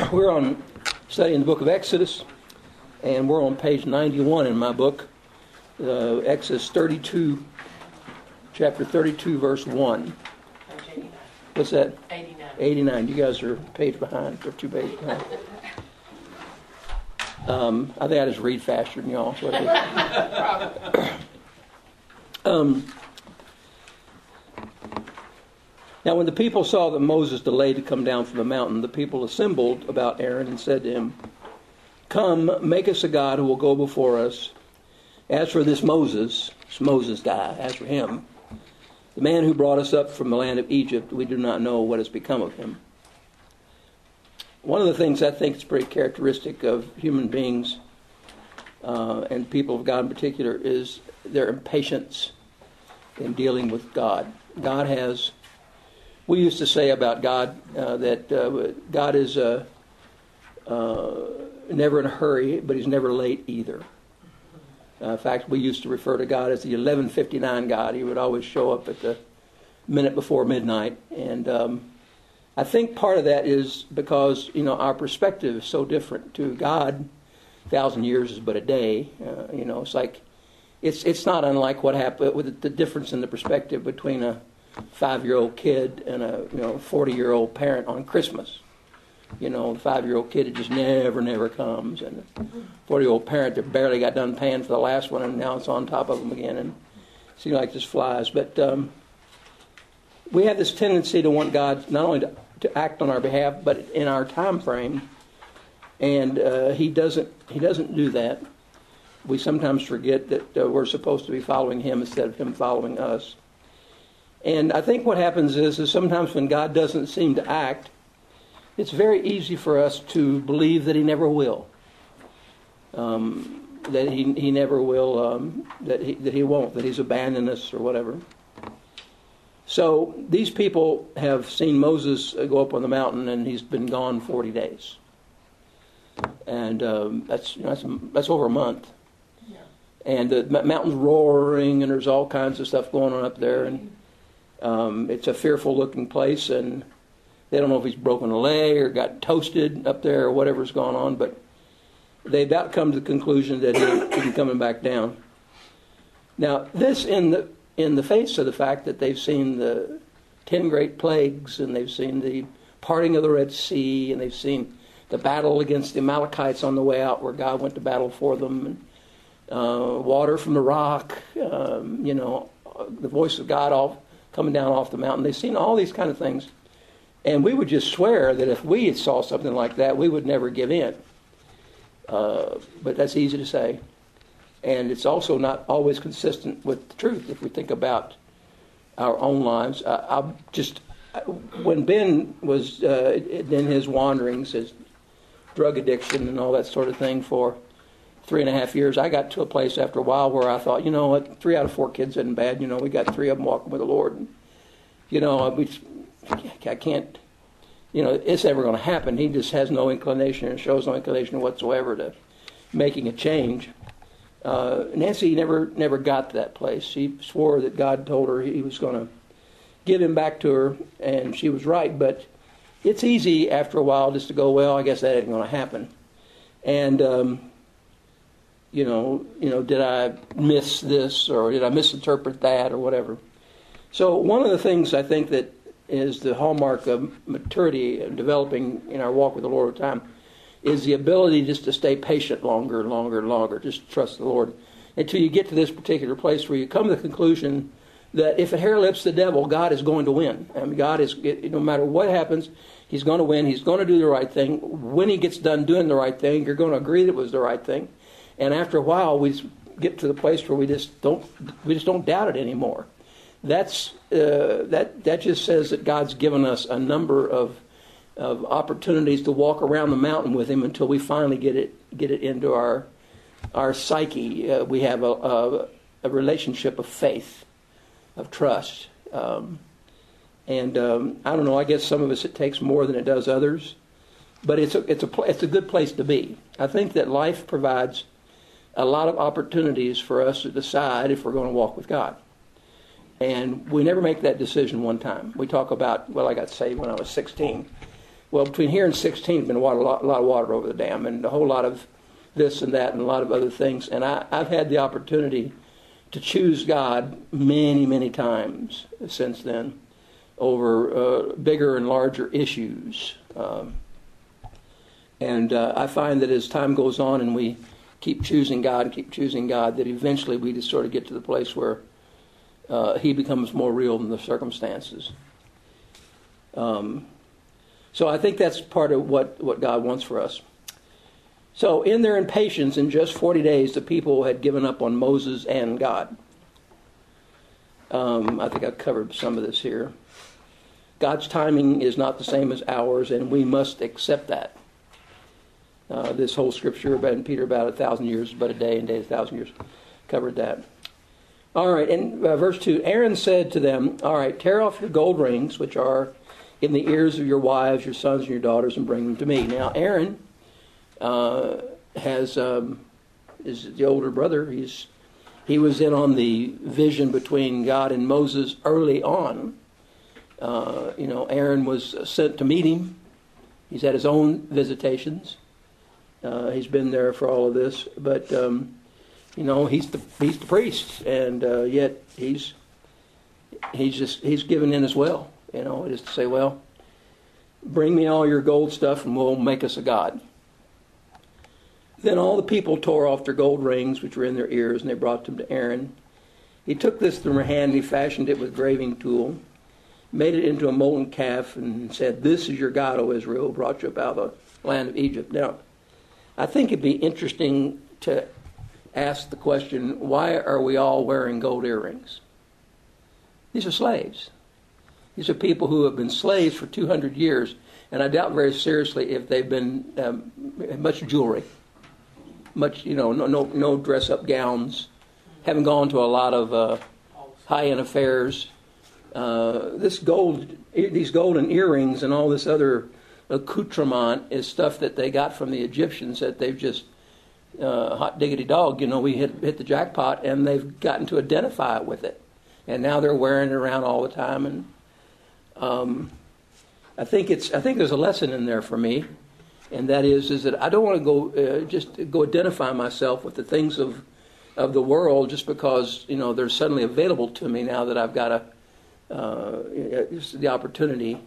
We're on studying the book of Exodus, and we're on page 91 in my book, Exodus 32, chapter 32, verse 1. What's that? 89. 89. You guys are a page behind, or 2 pages behind. I think I just read faster than y'all. So Now when the people saw that Moses delayed to come down from the mountain, the people assembled about Aaron and said to him, "Come, make us a god who will go before us. As for this Moses guy, as for him, the man who brought us up from the land of Egypt, we do not know what has become of him." One of the things I think is pretty characteristic of human beings and people of God in particular is their impatience in dealing with God. We used to say about God that God is never in a hurry, but he's never late either. In fact, we used to refer to God as the 11:59 God. He would always show up at the minute before midnight. And I think part of that is because, our perspective is so different. To God, 1,000 years is but a day. It's like, it's not unlike what happened with the difference in the perspective between a 5-year-old kid and a 40-year-old parent on Christmas. The 5-year-old kid, it just never comes, and the 40-year-old parent that barely got done paying for the last one, and now it's on top of them again, and it seems like this flies. But we have this tendency to want God not only to act on our behalf, but in our time frame, and He doesn't do that. We sometimes forget that we're supposed to be following Him instead of Him following us. And I think what happens is sometimes when God doesn't seem to act, it's very easy for us to believe that He never will, that he never will, that He won't, that He's abandoned us or whatever. So these people have seen Moses go up on the mountain, and he's been gone 40 days, and that's over a month. Yeah. And the mountain's roaring, and there's all kinds of stuff going on up there, and it's a fearful-looking place, and they don't know if he's broken a leg or got toasted up there or whatever's going on, but they about come to the conclusion that he's coming back down. Now, this in the face of the fact that they've seen the 10 great plagues, and they've seen the parting of the Red Sea, and they've seen the battle against the Amalekites on the way out where God went to battle for them, and water from the rock, the voice of God all coming down off the mountain. They've seen all these kind of things. And we would just swear that if we saw something like that, we would never give in. But that's easy to say. And it's also not always consistent with the truth if we think about our own lives. When Ben was in his wanderings, his drug addiction and all that sort of thing for 3.5 years, I got to a place after a while where I thought, 3 out of 4 kids isn't bad. We got 3 of them walking with the Lord. And, I can't, it's never going to happen. He just has no inclination and shows no inclination whatsoever to making a change. Nancy never got to that place. She swore that God told her He was going to give him back to her, and she was right. But it's easy after a while just to go, well, I guess that ain't going to happen. And, did I miss this, or did I misinterpret that, or whatever? So one of the things I think that is the hallmark of maturity and developing in our walk with the Lord over time is the ability just to stay patient longer and longer and longer, just trust the Lord, until you get to this particular place where you come to the conclusion that if it hair lips the devil, God is going to win. I mean, God is, no matter what happens, He's going to win. He's going to do the right thing. When He gets done doing the right thing, you're going to agree that it was the right thing. And after a while, we get to the place where we just don't doubt it anymore. That just says that God's given us a number of opportunities to walk around the mountain with Him until we finally get it into our psyche. We have a relationship of faith, of trust, and I don't know. I guess some of us it takes more than it does others, but it's a good place to be. I think that life provides a lot of opportunities for us to decide if we're going to walk with God. And we never make that decision one time. We talk about, I got saved when I was 16. Well, between here and 16, there's been a lot of water over the dam, and a whole lot of this and that and a lot of other things. And I've had the opportunity to choose God many, many times since then over bigger and larger issues. And I find that as time goes on and we keep choosing God, that eventually we just sort of get to the place where He becomes more real than the circumstances. So I think that's part of what God wants for us. So in their impatience, in just 40 days, the people had given up on Moses and God. I think I've covered some of this here. God's timing is not the same as ours, and we must accept that. This whole scripture about Peter about 1,000 years, but a day, and day 1,000 years, covered that. All right, and verse 2, Aaron said to them, all right, tear off your gold rings, which are in the ears of your wives, your sons, and your daughters, and bring them to me. Now, Aaron is the older brother. He was in on the vision between God and Moses early on. Aaron was sent to meet him. He's had his own visitations. He's been there for all of this, but he's the priest, and yet he's given in as well. Just to say, well, bring me all your gold stuff, and we'll make us a god. Then all the people tore off their gold rings, which were in their ears, and they brought them to Aaron. He took this from her hand, and he fashioned it with graving tool, made it into a molten calf, and said, this is your God, O Israel, who brought you up out of the land of Egypt. Now, I think it'd be interesting to ask the question, why are we all wearing gold earrings? These are slaves. These are people who have been slaves for 200 years, and I doubt very seriously if they've been much jewelry, much, no dress-up gowns, haven't gone to a lot of high-end affairs. These golden earrings and all this other accoutrement is stuff that they got from the Egyptians that they've just hot diggity dog. We hit the jackpot, and they've gotten to identify with it, and now they're wearing it around all the time. And I think there's a lesson in there for me, and that is that I don't want to go identify myself with the things of the world just because they're suddenly available to me now that I've got the opportunity.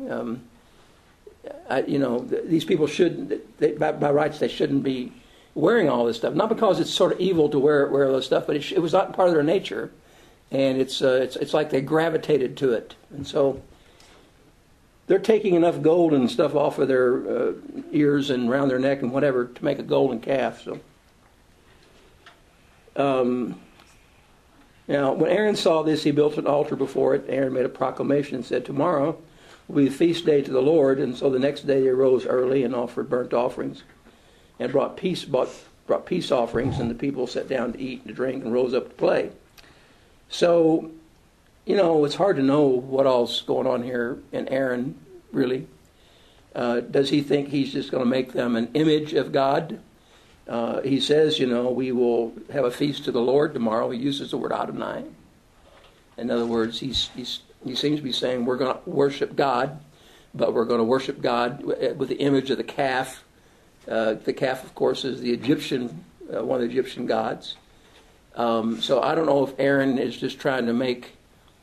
These people by rights they shouldn't be wearing all this stuff. Not because it's sort of evil to wear all this stuff, but it was not part of their nature, and it's like they gravitated to it, and so they're taking enough gold and stuff off of their ears and around their neck and whatever to make a golden calf. So, now when Aaron saw this, he built an altar before it. Aaron made a proclamation and said, tomorrow will be the feast day to the Lord. And so the next day they arose early and offered burnt offerings and brought peace offerings, and the people sat down to eat and to drink and rose up to play. So, it's hard to know what all's going on here in Aaron, really. Does he think he's just going to make them an image of God? He says, we will have a feast to the Lord tomorrow. He uses the word Adonai. In other words, he seems to be saying we're going to worship God, but we're going to worship God with the image of the calf. The calf, of course, is the Egyptian, one of the Egyptian gods. So I don't know if Aaron is just trying to make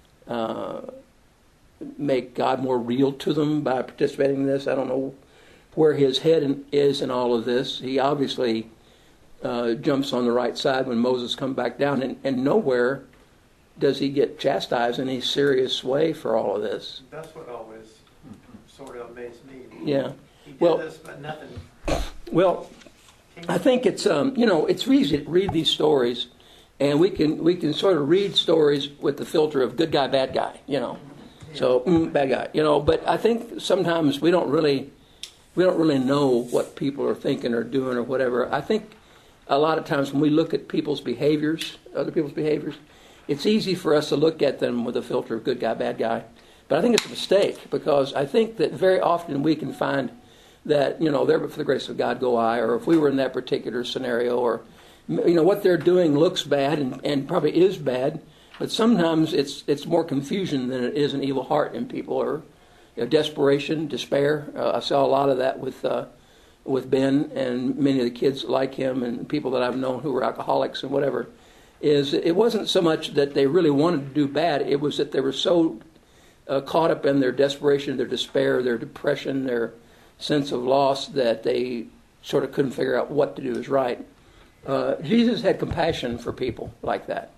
God more real to them by participating in this. I don't know where his head is in all of this. He obviously jumps on the right side when Moses comes back down, and nowhere does he get chastised in a serious way for all of this. That's what always sort of amazed me. Yeah. He did this, but nothing. Well, I think it's it's easy to read these stories, and we can sort of read stories with the filter of good guy, bad guy, So bad guy, But I think sometimes we don't really know what people are thinking or doing or whatever. I think a lot of times when we look at people's behaviors, other people's behaviors, it's easy for us to look at them with a filter of good guy, bad guy. But I think it's a mistake, because I think that very often we can find that, there but for the grace of God go I, or if we were in that particular scenario, or, what they're doing looks bad and probably is bad, but sometimes it's more confusion than it is an evil heart in people, or, desperation, despair. I saw a lot of that with Ben and many of the kids like him and people that I've known who were alcoholics and whatever. It wasn't so much that they really wanted to do bad. It was that they were so caught up in their desperation, their despair, their depression, their sense of loss that they sort of couldn't figure out what to do is right. Jesus had compassion for people like that.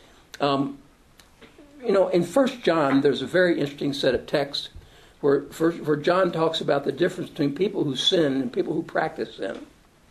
In 1 John, there's a very interesting set of texts where John talks about the difference between people who sin and people who practice sin.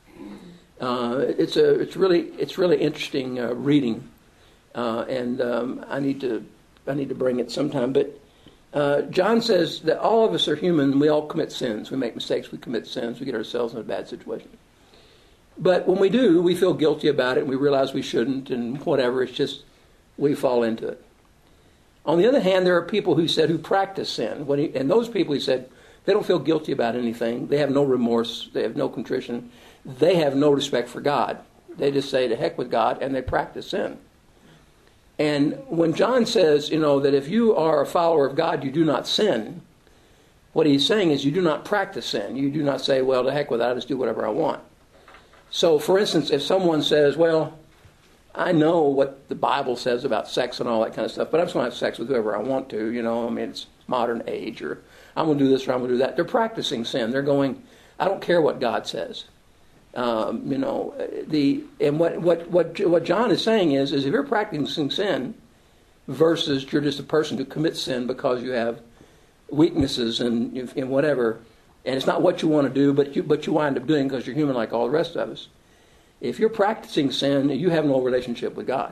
It's really interesting reading, and I need to bring it sometime. But John says that all of us are human. We all commit sins. We make mistakes. We commit sins. We get ourselves in a bad situation. But when we do, we feel guilty about it, and we realize we shouldn't, and whatever. It's just we fall into it. On the other hand, there are people who practice sin. And those people, he said, they don't feel guilty about anything. They have no remorse. They have no contrition. They have no respect for God. They just say, to heck with God, and they practice sin. And when John says, that if you are a follower of God, you do not sin, what he's saying is you do not practice sin. You do not say, well, to heck with it, I'll just do whatever I want. So, for instance, if someone says, well, I know what the Bible says about sex and all that kind of stuff, but I'm just going to have sex with whoever I want to, it's modern age, or I'm going to do this or I'm going to do that. They're practicing sin. They're going, I don't care what God says. And what John is saying is if you're practicing sin versus you're just a person who commits sin because you have weaknesses and whatever, and it's not what you want to do, but you wind up doing because you're human like all the rest of us. If you're practicing sin, you have no relationship with God.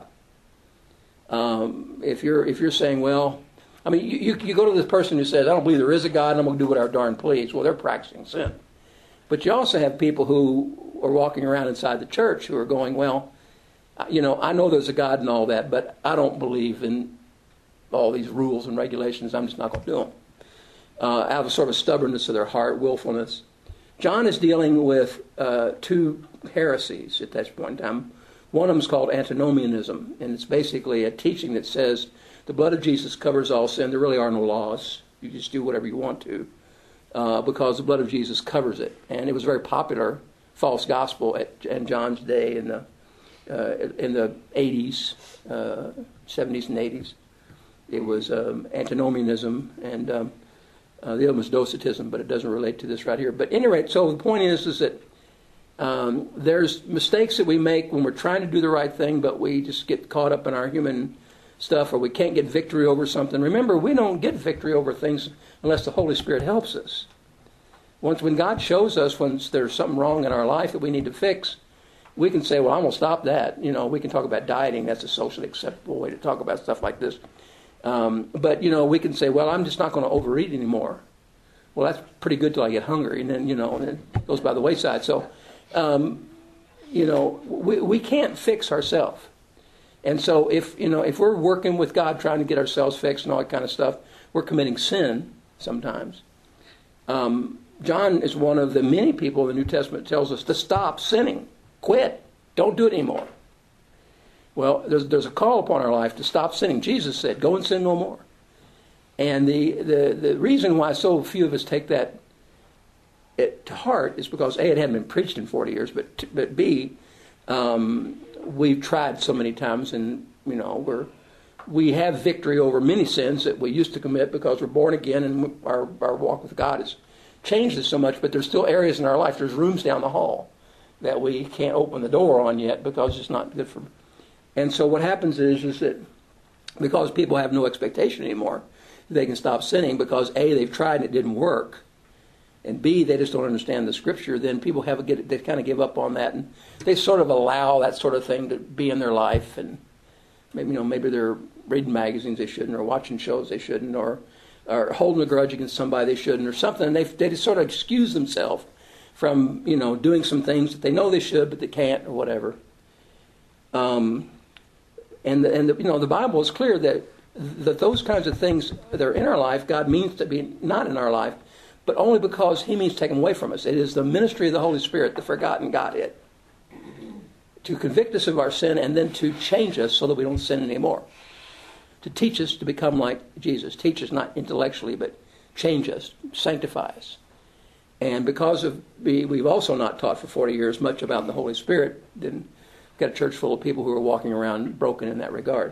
If you're saying, well, you go to this person who says, I don't believe there is a God, and I'm going to do whatever darn please. Well, they're practicing sin. But you also have people who are walking around inside the church who are going, well, I know there's a God and all that, but I don't believe in all these rules and regulations. I'm just not going to do them. Out of a sort of stubbornness of their heart, willfulness. John is dealing with two heresies at that point in time. One of them is called antinomianism, and it's basically a teaching that says the blood of Jesus covers all sin. There really are no laws. You just do whatever you want to because the blood of Jesus covers it. And it was a very popular false gospel in John's day in the 80s, 70s and 80s. It was antinomianism, and the other one was docetism, but it doesn't relate to this right here. But at any rate, so the point is that there's mistakes that we make when we're trying to do the right thing, but we just get caught up in our human stuff, or we can't get victory over something. Remember, we don't get victory over things unless the Holy Spirit helps us. When God shows us when there's something wrong in our life that we need to fix, we can say, well, I'm going to stop that. We can talk about dieting. That's a socially acceptable way to talk about stuff like this. But we can say, well, I'm just not going to overeat anymore. Well, that's pretty good till I get hungry, and then, and it goes by the wayside. So, we can't fix ourselves. And so if we're working with God trying to get ourselves fixed and all that kind of stuff, we're committing sin sometimes. John is one of the many people in the New Testament that tells us to stop sinning. Quit. Don't do it anymore. Well, there's a call upon our life to stop sinning. Jesus said, go and sin no more. And the reason why so few of us take that to heart is because, A, it hadn't been preached in 40 years, but B, we've tried so many times, and, we have victory over many sins that we used to commit because we're born again and our walk with God has changed us so much, but there's still areas in our life, there's rooms down the hall that we can't open the door on yet because it's not good for. And so what happens is that because people have no expectation anymore, they can stop sinning because A, they've tried and it didn't work, and B, they just don't understand the Scripture. Then people they kind of give up on that, and they sort of allow that sort of thing to be in their life, and maybe they're reading magazines they shouldn't, or watching shows they shouldn't, or holding a grudge against somebody they shouldn't, or something. And they just sort of excuse themselves from doing some things that they know they should but they can't, or whatever. And the Bible is clear that those kinds of things that are in our life, God means to be not in our life, but only because He means to take them away from us. It is the ministry of the Holy Spirit, the forgotten Godhead, to convict us of our sin and then to change us so that we don't sin anymore. To teach us to become like Jesus. Teach us not intellectually, but change us, sanctify us. And because of we've also not taught for 40 years much about the Holy Spirit, then got a church full of people who are walking around broken in that regard.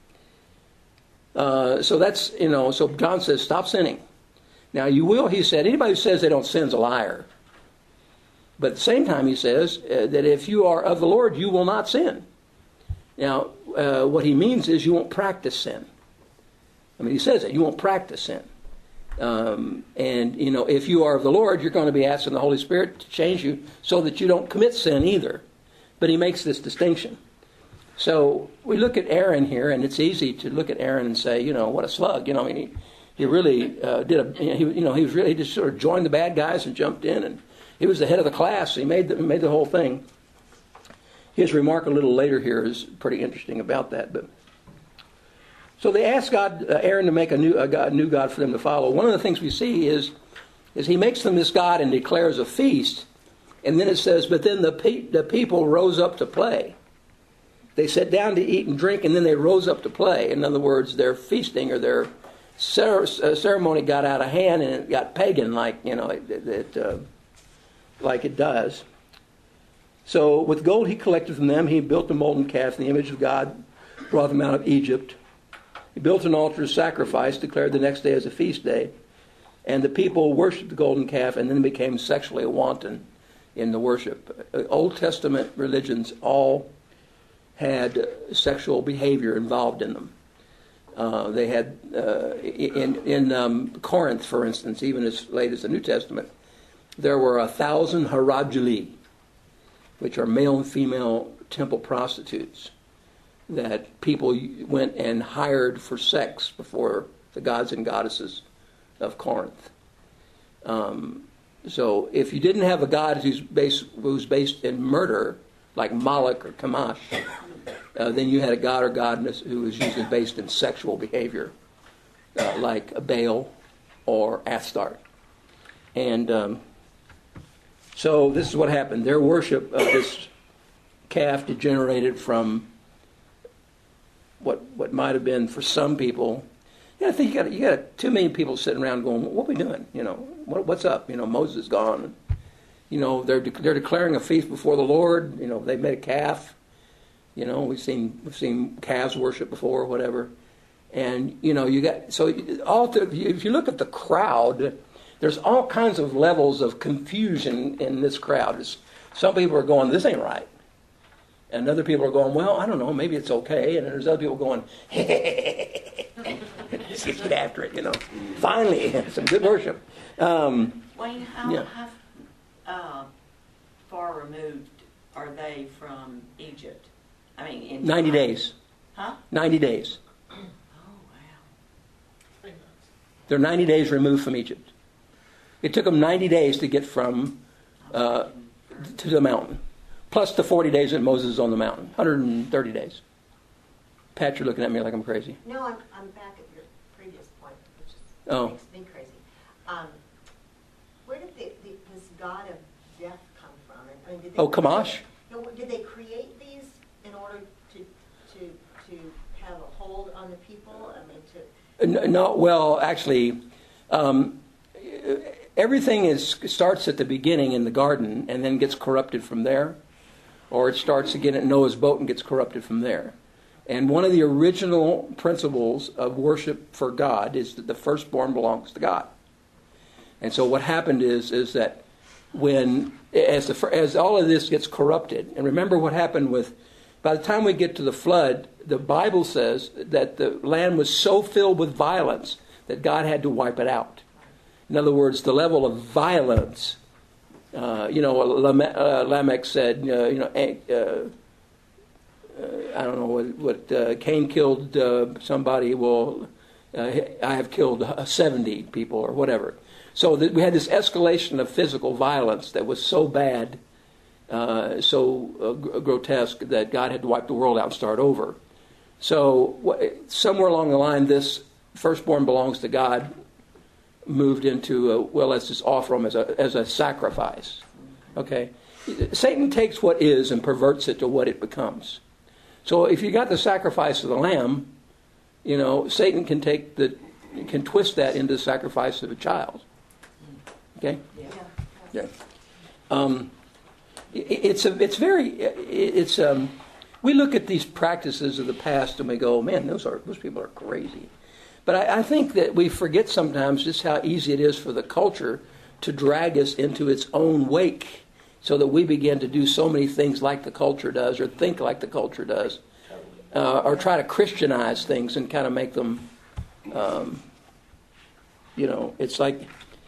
So that's, so John says, stop sinning. Now you will, he said, anybody who says they don't sin is a liar. But at the same time he says that if you are of the Lord, you will not sin. Now, what he means is you won't practice sin. I mean, he says that, you won't practice sin. And, if you are of the Lord, you're going to be asking the Holy Spirit to change you so that you don't commit sin either. But he makes this distinction. So we look at Aaron here, and it's easy to look at Aaron and say, what a slug. He really he just sort of joined the bad guys and jumped in, and he was the head of the class. He made the whole thing. His remark a little later here is pretty interesting about that. But so they asked Aaron to make a new god for them to follow. One of the things we see is he makes them this god and declares a feast, and then it says, but then the people rose up to play. They sat down to eat and drink, and then they rose up to play. In other words, their feasting or their ceremony got out of hand, and it got pagan, like it does. So with gold he collected from them, he built a molten calf in the image of God, brought them out of Egypt. He built an altar of sacrifice, declared the next day as a feast day, and the people worshipped the golden calf and then became sexually wanton in the worship. Old Testament religions all had sexual behavior involved in them. They had, in Corinth, for instance, even as late as the New Testament, there were 1,000 Heragili, which are male and female temple prostitutes, that people went and hired for sex before the gods and goddesses of Corinth. So if you didn't have a god who's based in murder, like Moloch or Chemosh, then you had a god or goddess who was usually based in sexual behavior, like Baal or Astarte. And so this is what happened. Their worship of this calf degenerated from what might have been for some people. I think you got too many people sitting around going, "What are we doing? What's up? Moses is gone. They're declaring a feast before the Lord. They made a calf. We've seen calves worship before, or whatever. And you got if you look at the crowd, there's all kinds of levels of confusion in this crowd. Some people are going, "This ain't right," and other people are going, "Well, I don't know, maybe it's okay." And there's other people going, "Let's get after it." Finally, some good worship. Wayne, how far removed are they from Egypt? I mean, in 90 days. Huh? 90 days. Oh, wow. They're 90 days removed from Egypt. It took them 90 days to get from to the mountain, plus the 40 days that Moses is on the mountain, 130 days. Pat, you're looking at me like I'm crazy. No, I'm back at your previous point, which makes me crazy. Where did this god of death come from? Did they Chemosh? Did they create these in order to have a hold on the people? No. Well, actually, everything starts at the beginning in the garden and then gets corrupted from there, or it starts again at Noah's boat and gets corrupted from there. And one of the original principles of worship for God is that the firstborn belongs to God. And so what happened is that as all of this gets corrupted, and remember what happened by the time we get to the flood, the Bible says that the land was so filled with violence that God had to wipe it out. In other words, the level of violence, Lamech said, I don't know what Cain killed somebody. Well, I have killed 70 people or whatever. So we had this escalation of physical violence that was so bad, so grotesque that God had to wipe the world out and start over. So somewhere along the line, this firstborn belongs to God moved into let's just offer him as a sacrifice. Okay, Satan takes what is and perverts it to what it becomes. So if you got the sacrifice of the lamb, Satan can take can twist that into the sacrifice of a child. Okay? Yeah. Yeah. We look at these practices of the past and we go, man, those people are crazy. But I think that we forget sometimes just how easy it is for the culture to drag us into its own wake, so that we begin to do so many things like the culture does, or think like the culture does, or try to Christianize things and kind of make them, it's like,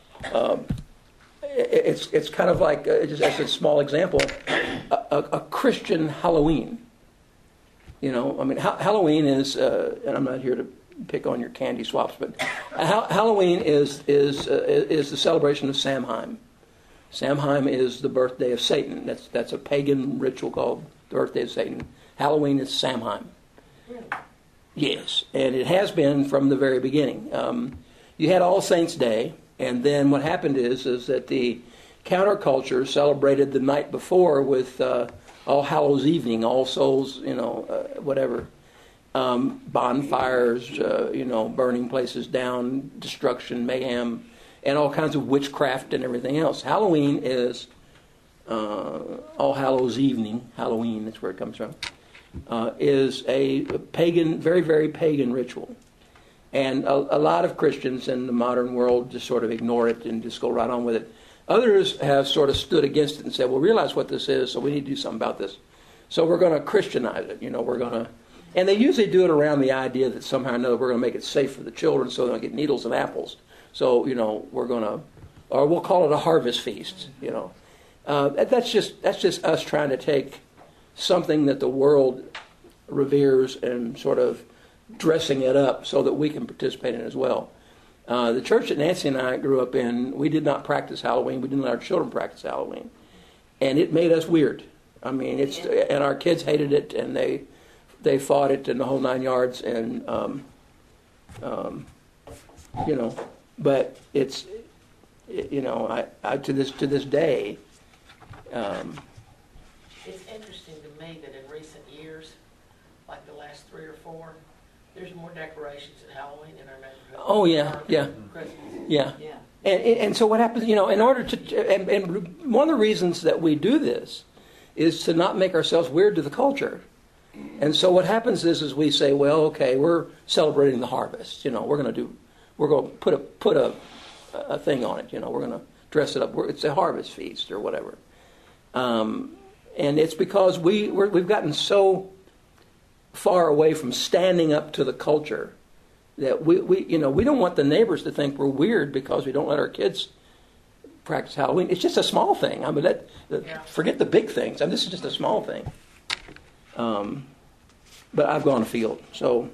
it's kind of like, just as a small example, a Christian Halloween. Halloween is, and I'm not here to pick on your candy swaps, but Halloween is the celebration of Samhain. Samhain is the birthday of Satan. That's a pagan ritual called the birthday of Satan. Halloween is Samhain. Really? Yes, and it has been from the very beginning. You had All Saints' Day, and then what happened is that the counterculture celebrated the night before with All Hallows Evening, All Souls, whatever. Bonfires, burning places down, destruction, mayhem, and all kinds of witchcraft and everything else. Halloween is All Hallows Evening. Halloween, that's where it comes from. Is a pagan, very, very pagan ritual. And a lot of Christians in the modern world just sort of ignore it and just go right on with it. Others have sort of stood against it and said, well, realize what this is, so we need to do something about this. So we're going to Christianize it. And they usually do it around the idea that somehow or another we're going to make it safe for the children so they don't get needles and apples. So, we're going to, or we'll call it a harvest feast, That's just us trying to take something that the world reveres and sort of dressing it up so that we can participate in it as well. The church that Nancy and I grew up in, we did not practice Halloween. We didn't let our children practice Halloween. And it made us weird. And our kids hated it, and they fought it in the whole 9 yards, and but it's I to this day. It's interesting to me that in recent years, like the last 3 or 4, there's more decorations at Halloween in our neighborhood. Oh yeah. Yeah. And so what happens? In order to, and one of the reasons that we do this is to not make ourselves weird to the culture. And so what happens is we say, well, okay, we're celebrating the harvest. We're going to put a thing on it. We're going to dress it up. It's a harvest feast or whatever. And it's because we've gotten so far away from standing up to the culture that we don't want the neighbors to think we're weird because we don't let our kids practice Halloween. It's just a small thing. Forget the big things. This is just a small thing. But I've gone afield. So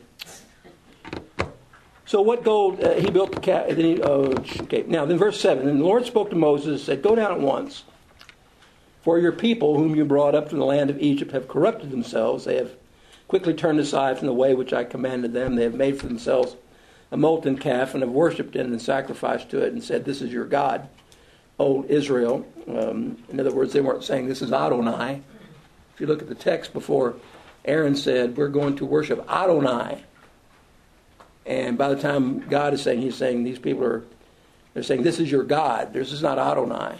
what gold he built the calf? Okay. Now then, verse 7. And the Lord spoke to Moses and said, "Go down at once, for your people, whom you brought up from the land of Egypt, have corrupted themselves. They have quickly turned aside from the way which I commanded them. They have made for themselves a molten calf and have worshipped it and sacrificed to it and said, 'This is your God, O Israel.'" In other words, they weren't saying, "This is Adonai." If you look at the text before, Aaron said, "We're going to worship Adonai." And by the time God is saying, he's saying these people they're saying, "This is your God. This is not Adonai,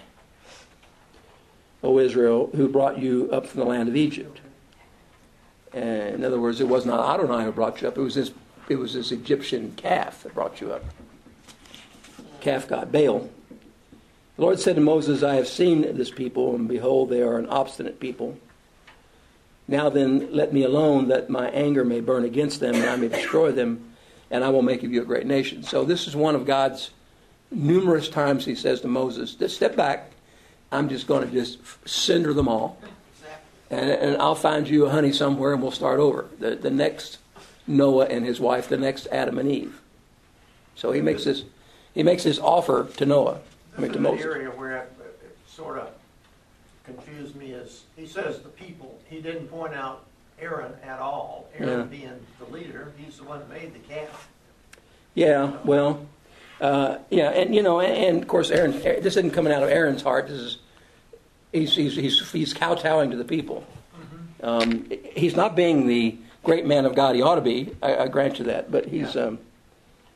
O Israel, who brought you up from the land of Egypt." And in other words, it was not Adonai who brought you up. It was this Egyptian calf that brought you up. Calf god, Baal. The Lord said to Moses, "I have seen this people, and behold, they are an obstinate people. Now then, let me alone, that my anger may burn against them, and I may destroy them, and I will make of you a great nation." So this is one of God's numerous times he says to Moses, "Just step back. I'm just going to just cinder them all. And I'll find you a honey somewhere, and we'll start over." The next Noah and his wife, the next Adam and Eve. So he makes this offer to Noah. To The Moses. area where it sort of confused me is he says the people. He didn't point out Aaron at all. Aaron being the leader, he's the one that made the calf. Yeah, well, and of course, Aaron. This isn't coming out of Aaron's heart. This is he's kowtowing to the people. Mm-hmm. He's not being the great man of God he ought to be. I grant you that, but he's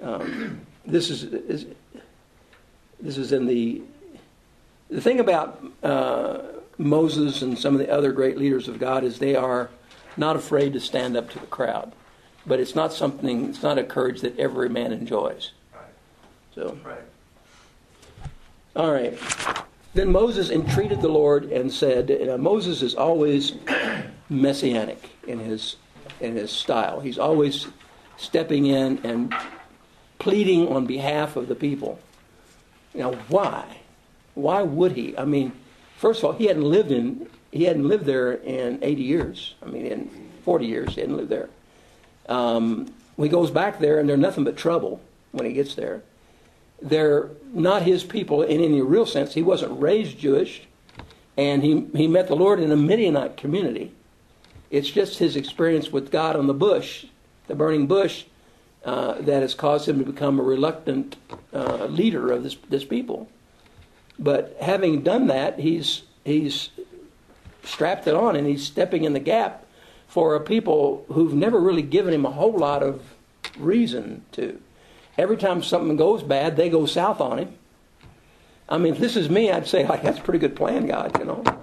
This is in the thing about Moses and some of the other great leaders of God is they are not afraid to stand up to the crowd, but it's not a courage that every man enjoys. Right. So, Right. all right. Then Moses entreated the Lord and said, Moses is always messianic in his style. He's always stepping in and pleading on behalf of the people. Now, why? Why would he? I mean, first of all, he hadn't lived there in 80 years. I mean, in 40 years, he hadn't lived there. He goes back there, and they're nothing but trouble when he gets there. They're not his people in any real sense. He wasn't raised Jewish, and he met the Lord in a Midianite community. It's just his experience with God on the bush, the burning bush, that has caused him to become a reluctant leader of this people. But having done that, he's strapped it on, and he's stepping in the gap for a people who've never really given him a whole lot of reason to. Every time something goes bad, they go south on him. I mean, if this is me, I'd say, that's a pretty good plan, God, you know.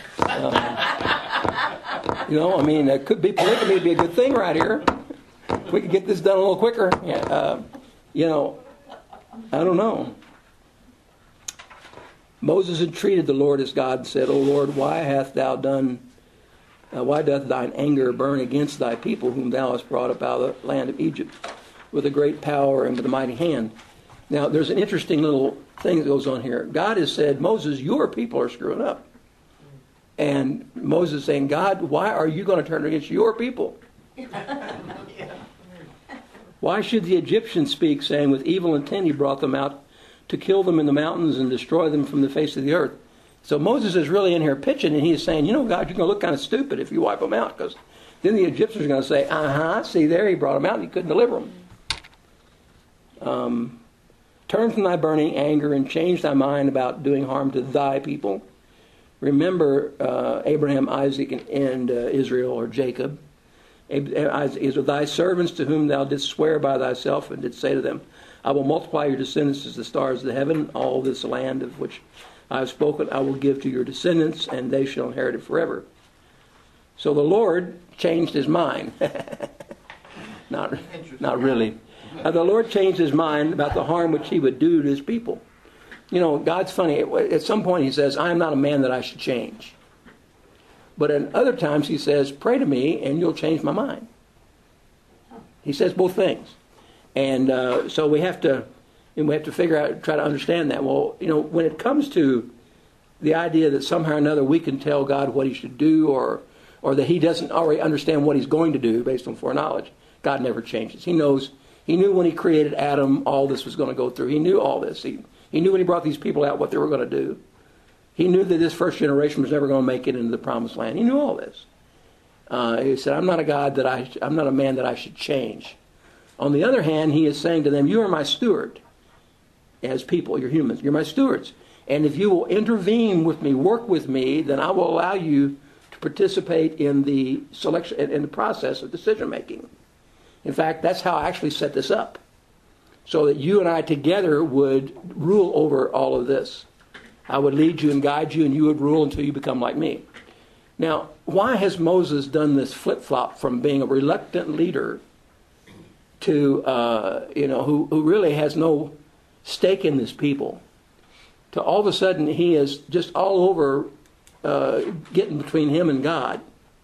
I mean, it could be polygamy would be a good thing right here. We could get this done a little quicker. I don't know. Moses entreated the Lord as God and said, O Lord, why doth thine anger burn against thy people, whom thou hast brought up out of the land of Egypt, with a great power and with a mighty hand? Now, there's an interesting little thing that goes on here. God has said, Moses, your people are screwing up. And Moses is saying, God, why are you going to turn against your people? Why should the Egyptians speak, saying, with evil intent he brought them out to kill them in the mountains and destroy them from the face of the earth? So Moses is really in here pitching, and he's saying, God, you're going to look kind of stupid if you wipe them out, because then the Egyptians are going to say, see there, he brought them out and he couldn't deliver them. Turn from thy burning anger and change thy mind about doing harm to thy people. Remember Abraham, Isaac, and Israel, or Jacob. Is of thy servants to whom thou didst swear by thyself, and didst say to them, I will multiply your descendants as the stars of the heaven. All this land of which I have spoken I will give to your descendants, and they shall inherit it forever. So the Lord changed his mind. Not really. The Lord changed his mind about the harm which he would do to his people. God's funny. At some point he says, I am not a man that I should change. But at other times he says, pray to me and you'll change my mind. He says both things. And so we have to figure out, try to understand that. Well, when it comes to the idea that somehow or another we can tell God what he should do, or that he doesn't already understand what he's going to do based on foreknowledge, God never changes. He knew when he created Adam all this was going to go through. He knew all this. He knew when he brought these people out what they were going to do. He knew that this first generation was never going to make it into the promised land. He knew all this. He said, I'm not a man that I should change. On the other hand, he is saying to them, you are my steward. As people, you're humans. You're my stewards. And if you will intervene with me, work with me, then I will allow you to participate in the selection, in the process of decision making. In fact, that's how I actually set this up, so that you and I together would rule over all of this. I would lead you and guide you, and you would rule until you become like me. Now, why has Moses done this flip-flop from being a reluctant leader to, who really has no stake in this people, to all of a sudden he is just all over getting between them and God,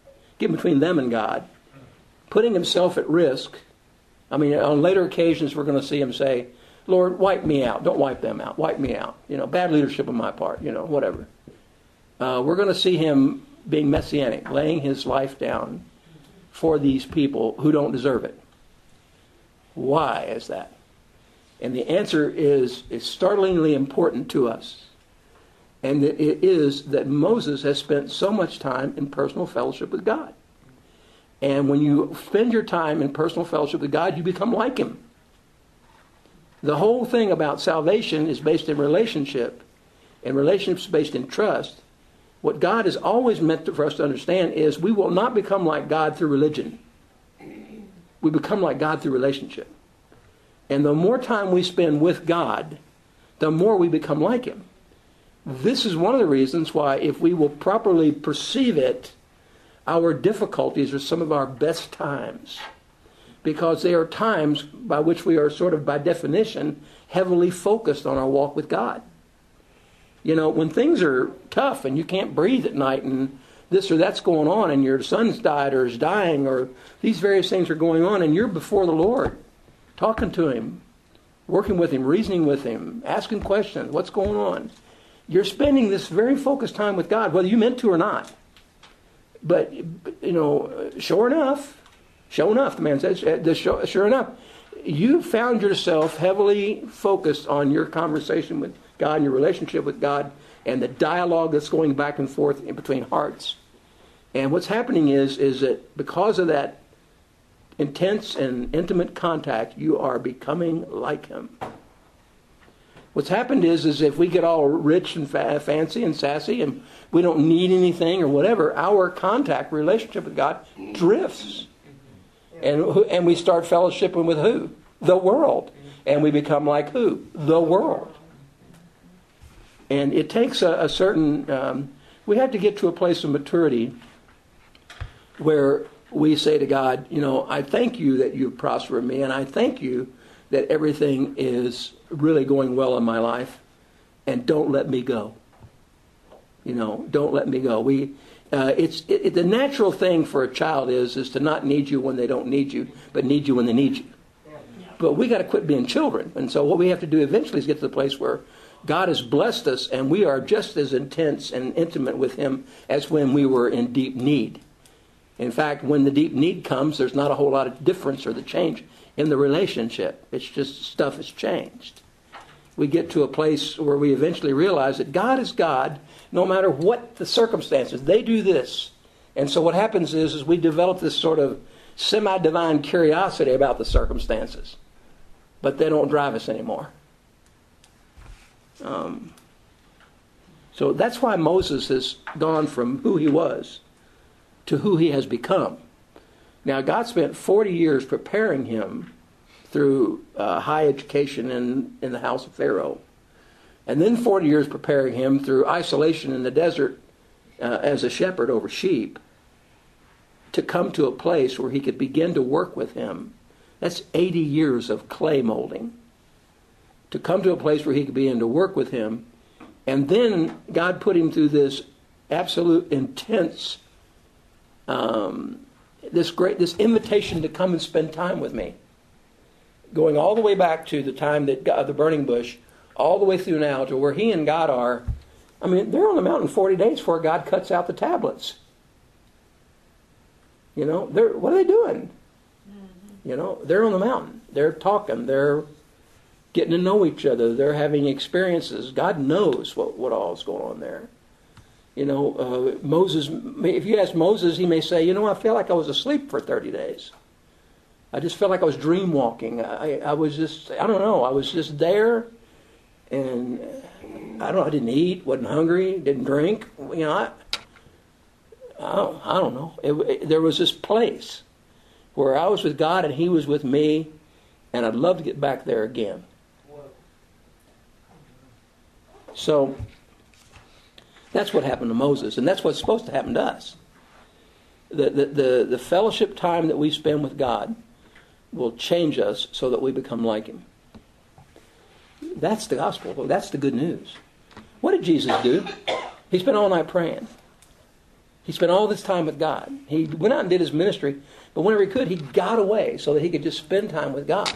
putting himself at risk? I mean, on later occasions we're going to see him say, Lord, wipe me out. Don't wipe them out. Wipe me out. Bad leadership on my part, whatever. We're going to see him being messianic, laying his life down for these people who don't deserve it. Why is that? And the answer is startlingly important to us. And it is that Moses has spent so much time in personal fellowship with God. And when you spend your time in personal fellowship with God, you become like him. The whole thing about salvation is based in relationship, and relationships based in trust. What God has always meant for us to understand is we will not become like God through religion. We become like God through relationship. And the more time we spend with God, the more we become like Him. This is one of the reasons why, if we will properly perceive it, our difficulties are some of our best times. Because they are times by which we are sort of, by definition, heavily focused on our walk with God. You know, when things are tough and you can't breathe at night and this or that's going on and your son's died or is dying or these various things are going on and you're before the Lord, talking to Him, working with Him, reasoning with Him, asking questions, what's going on? You're spending this very focused time with God, whether you meant to or not. But, you know, sure enough, the man says, sure enough, you found yourself heavily focused on your conversation with God and your relationship with God and the dialogue that's going back and forth in between hearts. And what's happening is that because of that intense and intimate contact, you are becoming like Him. What's happened is if we get all rich and fancy and sassy and we don't need anything or whatever, our contact relationship with God drifts. And we start fellowshipping with who? The world. And we become like who? The world. And it takes a certain... we have to get to a place of maturity where we say to God, you know, I thank you that you prosper me, and I thank you that everything is really going well in my life, and don't let me go. You know, don't let me go. The natural thing for a child is to not need you when they don't need you, but need you when they need you. But we got to quit being children. And so what we have to do eventually is get to the place where God has blessed us and we are just as intense and intimate with Him as when we were in deep need. In fact, when the deep need comes, there's not a whole lot of difference or the change in the relationship. It's just stuff has changed. We get to a place where we eventually realize that God is God no matter what the circumstances. They do this. And so what happens is we develop this sort of semi-divine curiosity about the circumstances. But they don't drive us anymore. So that's why Moses has gone from who he was to who he has become. Now, God spent 40 years preparing him through high education in the house of Pharaoh. And then 40 years preparing him through isolation in the desert as a shepherd over sheep to come to a place where he could begin to work with him. That's 80 years of clay molding. To come to a place where he could begin to work with him. And then God put him through this absolute intense, this invitation to come and spend time with me. Going all the way back to the time that the burning bush, all the way through now to where he and God are. I mean, they're on the mountain 40 days before God cuts out the tablets. You know, what are they doing? You know, they're on the mountain. They're talking. They're getting to know each other. They're having experiences. God knows what all is going on there. You know, Moses, if you ask Moses, he may say, you know, I feel like I was asleep for 30 days. I just felt like I was dream walking. I was just, I don't know, I was just there, and I didn't eat, wasn't hungry, didn't drink. You know, I don't know. There was this place where I was with God and He was with me, and I'd love to get back there again. So that's what happened to Moses, and that's what's supposed to happen to us. The fellowship time that we spend with God will change us so that we become like Him. That's the gospel. That's the good news. What did Jesus do? He spent all night praying. He spent all this time with God. He went out and did His ministry, but whenever he could, he got away so that he could just spend time with God.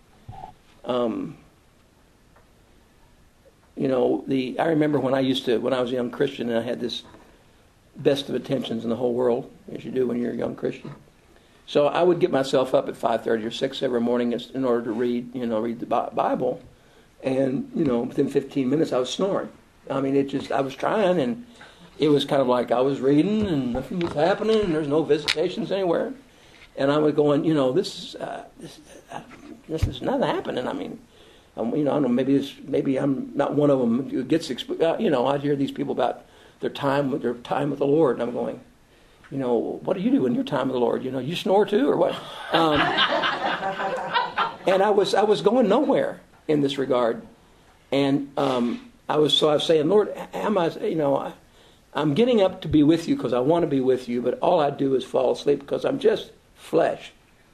You know, I remember when I was a young Christian, and I had this best of intentions in the whole world, as you do when you're a young Christian. So I would get myself up at 5:30 or 6 every morning in order to read the Bible, and within 15 minutes I was snoring. I mean, I was trying, and it was kind of like I was reading and nothing was happening, and there's no visitations anywhere, and I was going, this is nothing happening. I mean, I don't know, maybe I'm not one of them who gets, I hear these people about their time with the Lord, and I'm going, what do you do in your time with the Lord? You snore too, or what? And I was going nowhere in this regard. And I was saying, Lord, I'm getting up to be with you because I want to be with you, but all I do is fall asleep because I'm just flesh.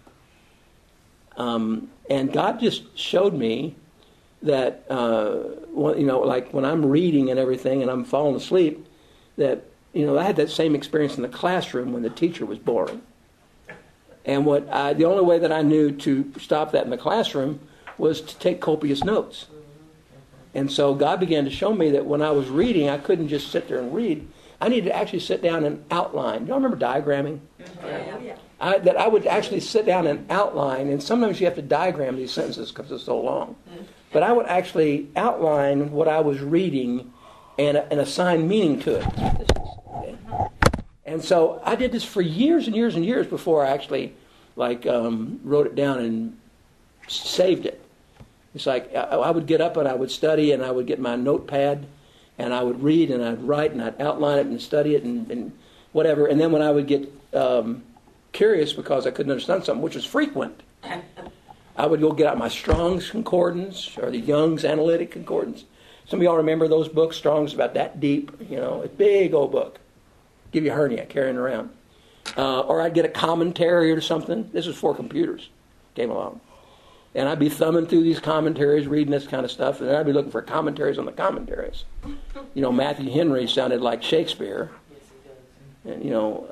And God just showed me that, like when I'm reading and everything and I'm falling asleep, that, I had that same experience in the classroom when the teacher was boring. And the only way that I knew to stop that in the classroom was to take copious notes. And so God began to show me that when I was reading, I couldn't just sit there and read. I needed to actually sit down and outline. You all remember diagramming? Yeah. I would actually sit down and outline, and sometimes you have to diagram these sentences because it's so long. But I would actually outline what I was reading and assign meaning to it. And so I did this for years and years and years before I actually wrote it down and saved it. It's like I would get up and I would study and I would get my notepad and I would read and I'd write and I'd outline it and study it and whatever. And then when I would get curious because I couldn't understand something, which was frequent, I would go get out my Strong's Concordance or the Young's Analytic Concordance. Some of y'all remember those books. Strong's about that deep, a big old book. Give you a hernia carrying it around. Or I'd get a commentary or something. This was before computers came along. And I'd be thumbing through these commentaries, reading this kind of stuff, and then I'd be looking for commentaries on the commentaries. Matthew Henry sounded like Shakespeare. And,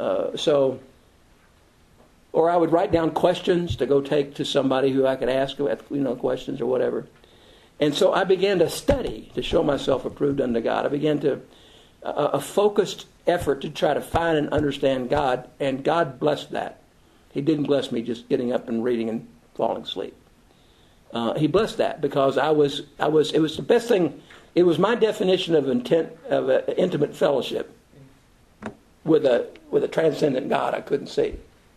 or I would write down questions to go take to somebody who I could ask, questions or whatever. And so I began to study to show myself approved unto God. I began to a focused effort to try to find and understand God, and God blessed that. He didn't bless me just getting up and reading and falling asleep. He blessed that because it was the best thing. It was my definition of intimate fellowship with a transcendent God I couldn't see.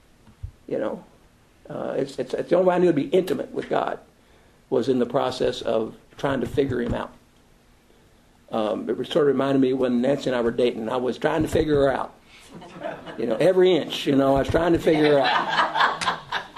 It's the only way I knew to be intimate with God was in the process of trying to figure him out. It sort of reminded me when Nancy and I were dating. I was trying to figure her out. Every inch. I was trying to figure her out.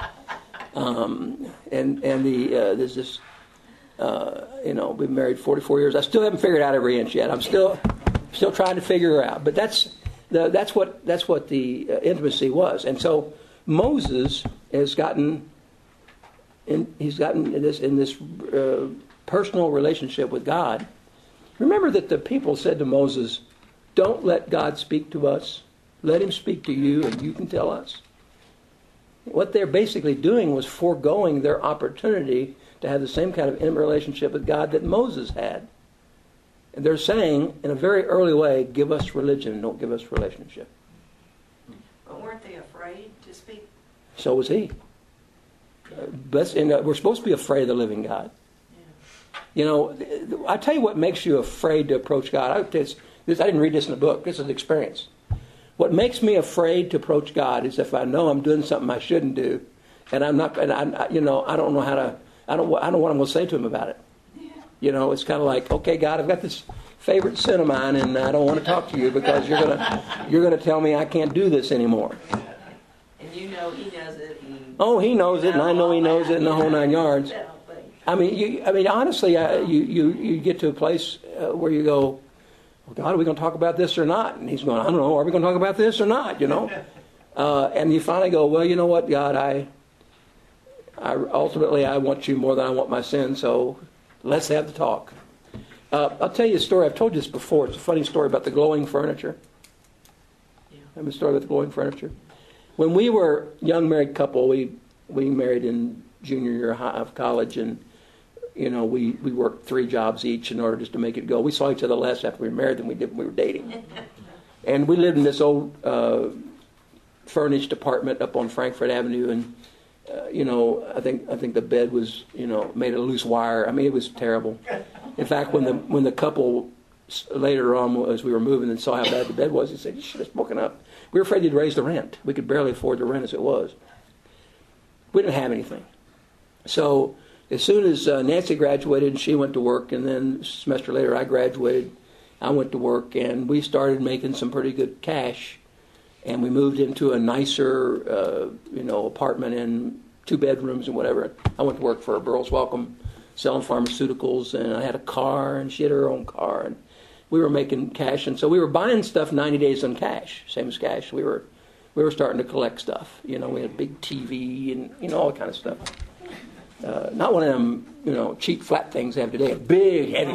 There's this. We've been married 44 years. I still haven't figured out every inch yet. I'm still trying to figure her out. But that's what the intimacy was. And so Moses has gotten in this personal relationship with God. Remember that the people said to Moses, "Don't let God speak to us. Let him speak to you, and you can tell us." What they're basically doing was foregoing their opportunity to have the same kind of intimate relationship with God that Moses had. And they're saying, in a very early way, give us religion, don't give us relationship. But weren't they afraid to speak? So was he. We're supposed to be afraid of the living God. I tell you what makes you afraid to approach God. I didn't read this in the book. This is an experience. What makes me afraid to approach God is if I know I'm doing something I shouldn't do, and I'm not, and I don't know how to. I don't know what I'm going to say to him about it. It's kind of like, okay, God, I've got this favorite sin of mine, and I don't want to talk to you because you're gonna tell me I can't do this anymore. And he knows it. Oh, he knows it, and I know he knows it, and the whole 9 yards. Honestly, you get to a place where you go, well, God, are we going to talk about this or not? And he's going, I don't know, are we going to talk about this or not? And you finally go, well, you know what, God, I ultimately want you more than I want my sin, so let's have the talk. I'll tell you a story. I've told you this before. It's a funny story about the glowing furniture. Remember the story about the glowing furniture? When we were a young married couple, we married in junior year of college, and we worked 3 jobs each in order just to make it go. We saw each other less after we were married than we did when we were dating. And we lived in this old furnished apartment up on Frankfurt Avenue, and I think the bed was made of loose wire. It was terrible. In fact, when the couple later on, as we were moving and saw how bad the bed was, he said, "You should have spoken up." We were afraid you'd raise the rent. We could barely afford the rent as it was. We didn't have anything. So as soon as Nancy graduated and she went to work, and then a semester later I graduated, I went to work, and we started making some pretty good cash, and we moved into a nicer, apartment in 2 bedrooms and whatever. I went to work for Burroughs Wellcome, selling pharmaceuticals, and I had a car, and she had her own car, and we were making cash, and so we were buying stuff 90 days on cash, same as cash. We were starting to collect stuff. We had a big TV and all that kind of stuff. Not one of them, cheap flat things they have today. A big, heavy.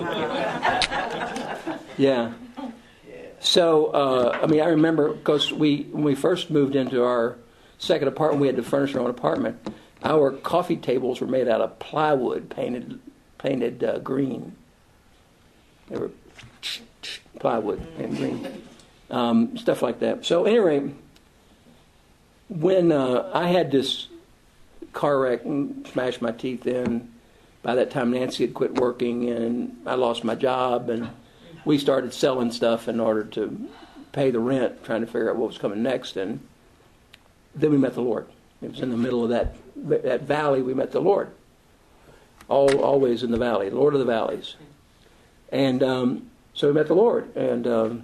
Yeah. So, I remember because when we first moved into our second apartment, we had to furnish our own apartment. Our coffee tables were made out of plywood, painted green. They were plywood and green, stuff like that. So anyway, when I had this car wreck and smashed my teeth in, by that time Nancy had quit working and I lost my job, and we started selling stuff in order to pay the rent, trying to figure out what was coming next. And then we met the Lord. It was in the middle of that valley we met the Lord. Always in the valley, Lord of the valleys. And so we met the Lord. And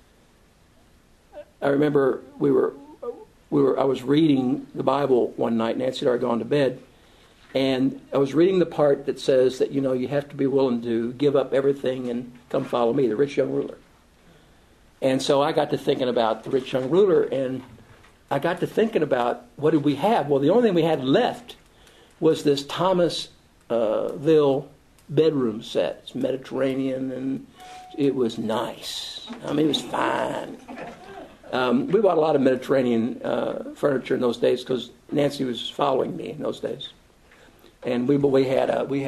I remember I was reading the Bible one night. Nancy had already gone to bed. And I was reading the part that says that, you have to be willing to give up everything and come follow me, the rich young ruler. And so I got to thinking about the rich young ruler, and I got to thinking about what did we have? Well, the only thing we had left was this Thomasville bedroom set. It's Mediterranean, and it was nice. It was fine. We bought a lot of Mediterranean furniture in those days because Nancy was following me in those days. And we had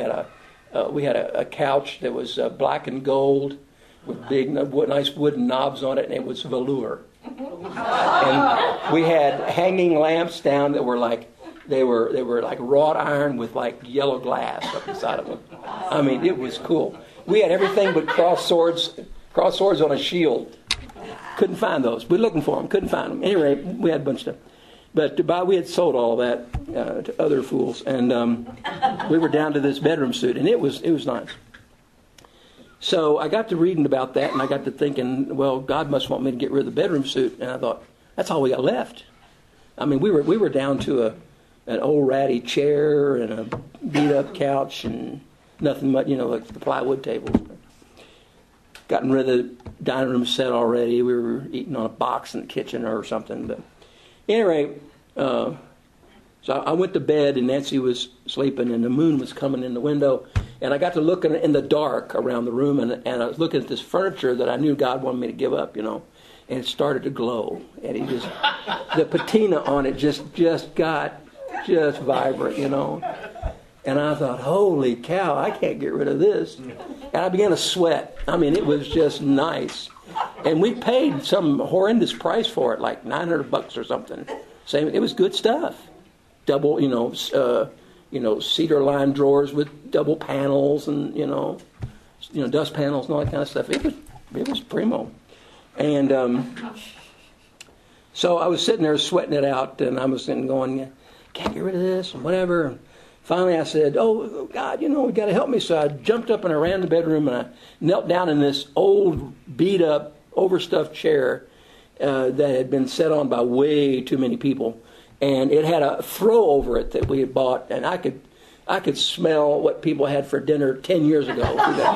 a couch that was black and gold with big, nice wooden knobs on it, and it was velour. And we had hanging lamps down that were like they were like wrought iron with like yellow glass up inside of them. It was cool. We had everything but cross swords on a shield. Couldn't find those. We were looking for them. Couldn't find them. Anyway, we had a bunch of stuff. But we had sold all that to other fools, and we were down to this bedroom suit, and it was nice. So I got to reading about that, and I got to thinking, well, God must want me to get rid of the bedroom suit, and I thought that's all we got left. We were down to an old ratty chair and a beat up couch and nothing much, like the plywood tables. Gotten rid of the dining room set already. We were eating on a box in the kitchen or something, but. Anyway, so I went to bed, and Nancy was sleeping, and the moon was coming in the window, and I got to look in the dark around the room, and I was looking at this furniture that I knew God wanted me to give up, and it started to glow, and the patina on it just got vibrant, and I thought, holy cow, I can't get rid of this, and I began to sweat. It was just nice. And we paid some horrendous price for it, like $900 or something. It was good stuff. Double, cedar lined drawers with double panels and dust panels and all that kind of stuff. It was primo. And so I was sitting there sweating it out, and I was sitting going, can't get rid of this and whatever. And finally I said, oh, God, you got to help me. So I jumped up and I ran to the bedroom, and I knelt down in this old, beat-up, overstuffed chair that had been set on by way too many people. And it had a throw over it that we had bought, and I could smell what people had for dinner 10 years ago.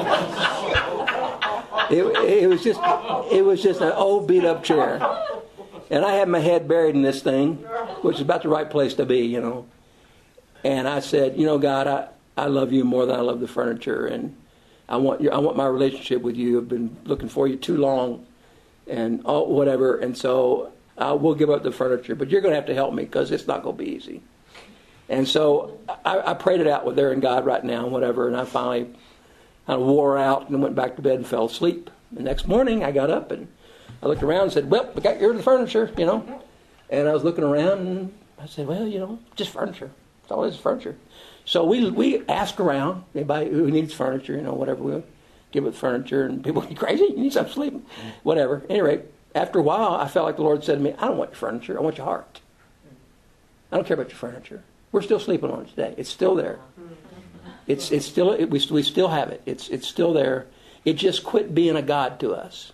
It was just an old, beat-up chair. And I had my head buried in this thing, which is about the right place to be, And I said, God, I love you more than I love the furniture, and I want my relationship with you. I've been looking for you too long, and whatever. And so we'll give up the furniture, but you're going to have to help me because it's not going to be easy. And so I prayed it out with her and God right now, and whatever. And I finally kind of wore out and went back to bed and fell asleep. The next morning, I got up and I looked around and said, "Well, we got rid of the furniture, And I was looking around and I said, "Well, just furniture. It's all it is, furniture." So we asked around, anybody who needs furniture, whatever, we'll give it furniture. And people, you crazy? You need something to sleep? Whatever. Anyway, after a while, I felt like the Lord said to me, I don't want your furniture. I want your heart. I don't care about your furniture. We're still sleeping on it today. It's still there. We still have it. It's still there. It just quit being a God to us.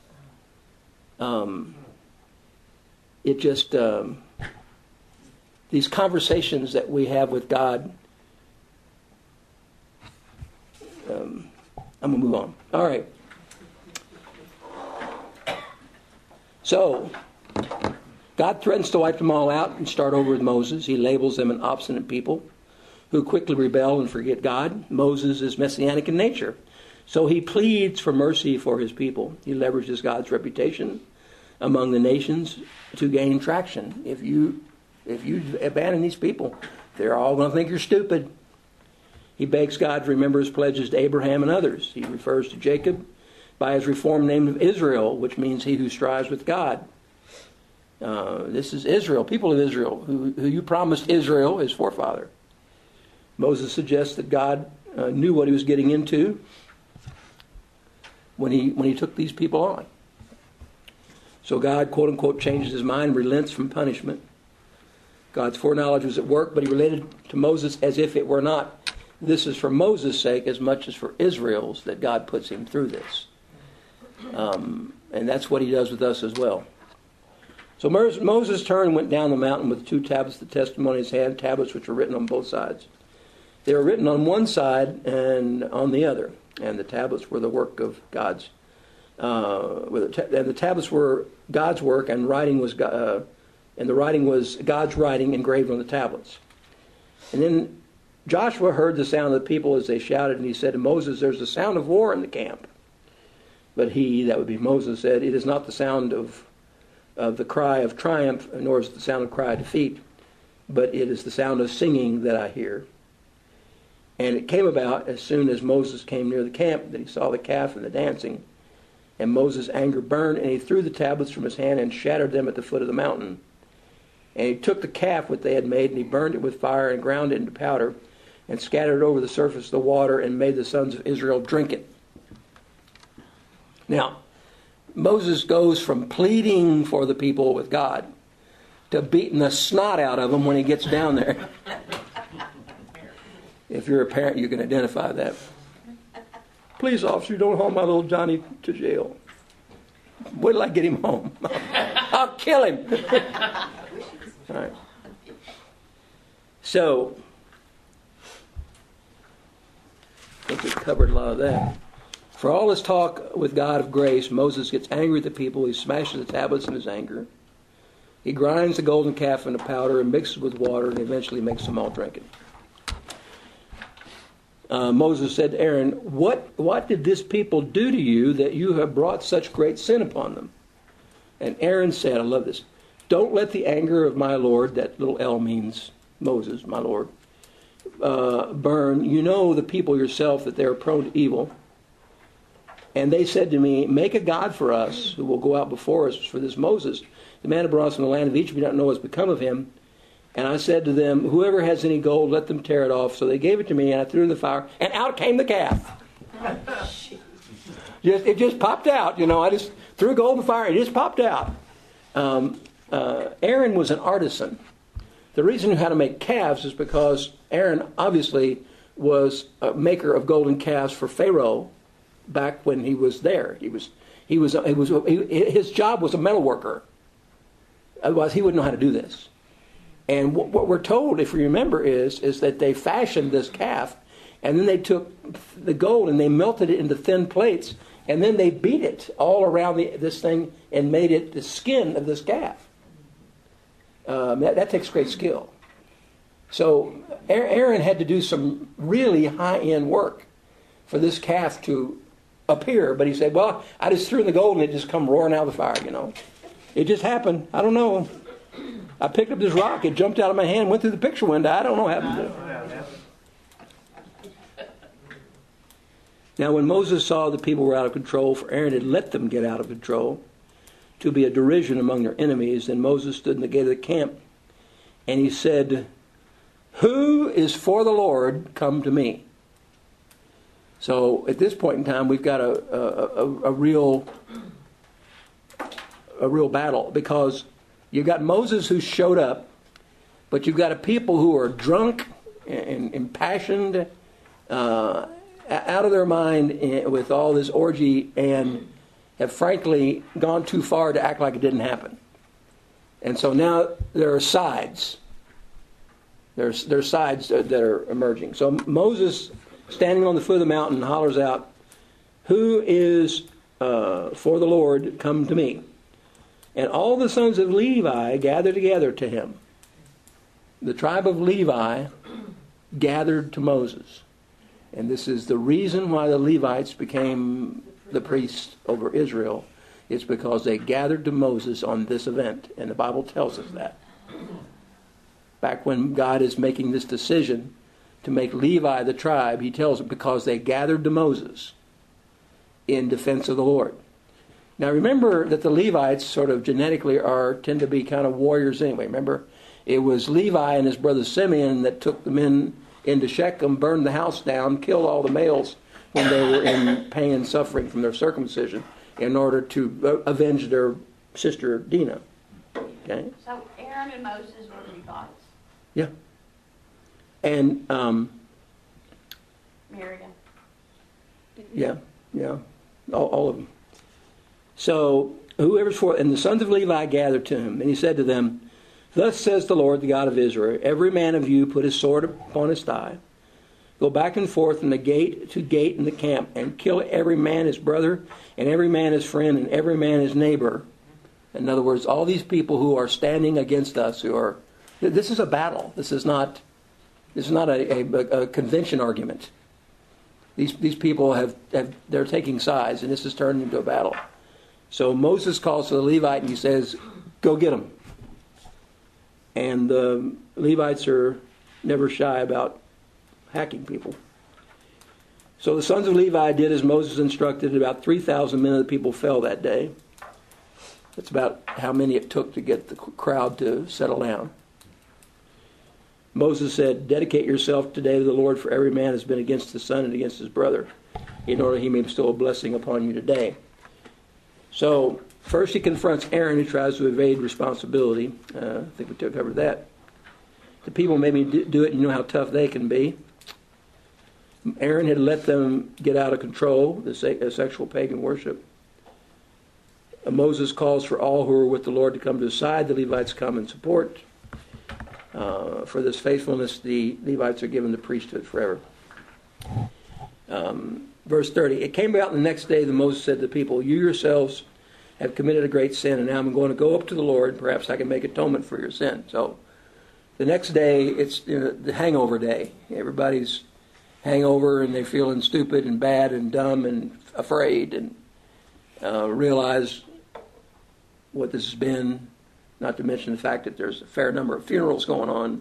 these conversations that we have with God. I'm going to move on. All right. So, God threatens to wipe them all out and start over with Moses. He labels them an obstinate people who quickly rebel and forget God. Moses is messianic in nature. So he pleads for mercy for his people. He leverages God's reputation among the nations to gain traction. If you abandon these people, they're all going to think you're stupid. He begs God to remember his pledges to Abraham and others. He refers to Jacob by his reformed name of Israel, which means he who strives with God. This is Israel, people of Israel, who you promised Israel, his forefather. Moses suggests that God knew what he was getting into when he took these people on. So God, quote unquote, changes his mind, relents from punishment. God's foreknowledge was at work, but he related to Moses as if it were not. This is for Moses' sake as much as for Israel's that God puts him through this. And that's what he does with us as well. So Moses turned and went down the mountain with 2 tablets of the testimony in his hand, tablets which were written on both sides. They were written on one side and on the other, and the tablets were the work of God's. And the tablets were God's work, and the writing was God's writing engraved on the tablets. And then Joshua heard the sound of the people as they shouted, and he said to Moses, "There's the sound of war in the camp." But he, that would be Moses, said, "It is not the sound of the cry of triumph, nor is it the sound of cry of defeat, but it is the sound of singing that I hear." And it came about as soon as Moses came near the camp that he saw the calf and the dancing. And Moses' anger burned, and he threw the tablets from his hand and shattered them at the foot of the mountain. And he took the calf which they had made, and he burned it with fire and ground it into powder, and scattered it over the surface of the water, and made the sons of Israel drink it. Now, Moses goes from pleading for the people with God to beating the snot out of them when he gets down there. If you're a parent, you can identify that. "Please, officer, don't haul my little Johnny to jail. Wait till I get him home. I'll kill him." All right. So, I think we've covered a lot of that. For all his talk with God of grace, Moses gets angry at the people. He smashes the tablets in his anger. He grinds the golden calf into powder and mixes it with water, and eventually makes them all drink it. Moses said to Aaron, what did this people do to you that you have brought such great sin upon them?" And Aaron said, I love this, "Don't let the anger of my Lord," that little L means Moses, my Lord, "burn. You know the people yourself, that they are prone to evil. And they said to me, 'Make a god for us who will go out before us.' For this Moses, the man who brought us from the land of Egypt, we don't know what's become of him. And I said to them, 'Whoever has any gold, let them tear it off.' So they gave it to me, and I threw it in the fire, and out came the calf." It just popped out. I just threw gold in the fire, it just popped out. Aaron was an artisan. The reason he had to make calves is because Aaron obviously was a maker of golden calves for Pharaoh back when he was there. His job was a metal worker. Otherwise, he wouldn't know how to do this. And what we're told, if you remember, is that they fashioned this calf, and then they took the gold and they melted it into thin plates, and then they beat it all around this thing and made it the skin of this calf. That takes great skill. So Aaron had to do some really high-end work for this calf to appear. But he said, "Well, I just threw in the gold and it just come roaring out of the fire, It just happened. I don't know. I picked up this rock, it jumped out of my hand, went through the picture window. I don't know what happened to it." Now, when Moses saw the people were out of control, for Aaron had let them get out of control, to be a derision among their enemies, then Moses stood in the gate of the camp, and he said, "Who is for the Lord? Come to me." So at this point in time, we've got a real battle, because you've got Moses who showed up, but you've got a people who are drunk and impassioned, out of their mind with all this orgy, and have frankly gone too far to act like it didn't happen. And so now there are sides. There's sides that are emerging. So Moses, standing on the foot of the mountain, hollers out, "Who is for the Lord? Come to me." And all the sons of Levi gathered together to him. The tribe of Levi gathered to Moses. And this is the reason why the Levites became the priests over Israel. It's because they gathered to Moses on this event. And the Bible tells us that. Back when God is making this decision to make Levi the tribe, he tells it because they gathered to Moses in defense of the Lord. Now remember that the Levites sort of genetically tend to be kind of warriors anyway. Remember, it was Levi and his brother Simeon that took the men into Shechem, burned the house down, killed all the males when they were in pain and suffering from their circumcision in order to avenge their sister Dinah. Okay? So Aaron and Moses were Levites. Yeah. And, Miriam. yeah, all of them. So, whoever's for, and the sons of Levi gathered to him, and he said to them, "Thus says the Lord, the God of Israel, every man of you put his sword upon his thigh, go back and forth from the gate to gate in the camp, and kill every man his brother, and every man his friend, and every man his neighbor." In other words, all these people who are standing against us, this is a battle. This is not a convention argument. These people they're taking sides, and this has turned into a battle. So Moses calls to the Levite and he says, "Go get them." And the Levites are never shy about hacking people. So the sons of Levi did as Moses instructed. About 3,000 men of the people fell that day. That's about how many it took to get the crowd to settle down. Moses said, "Dedicate yourself today to the Lord, for every man has been against his son and against his brother, in order he may bestow a blessing upon you today." So first he confronts Aaron, who tries to evade responsibility. I think we covered that. The people maybe do it, and you know how tough they can be. Aaron had let them get out of control, the sexual pagan worship. Moses calls for all who are with the Lord to come to his side. The Levites come in support. For this faithfulness, the Levites are given the priesthood forever. Verse 30, it came about the next day that Moses said to the people, "You yourselves have committed a great sin, and now I'm going to go up to the Lord. Perhaps I can make atonement for your sin." So the next day, it's the hangover day. Everybody's hangover, and they're feeling stupid and bad and dumb and afraid, and realize what this has been, not to mention the fact that there's a fair number of funerals going on.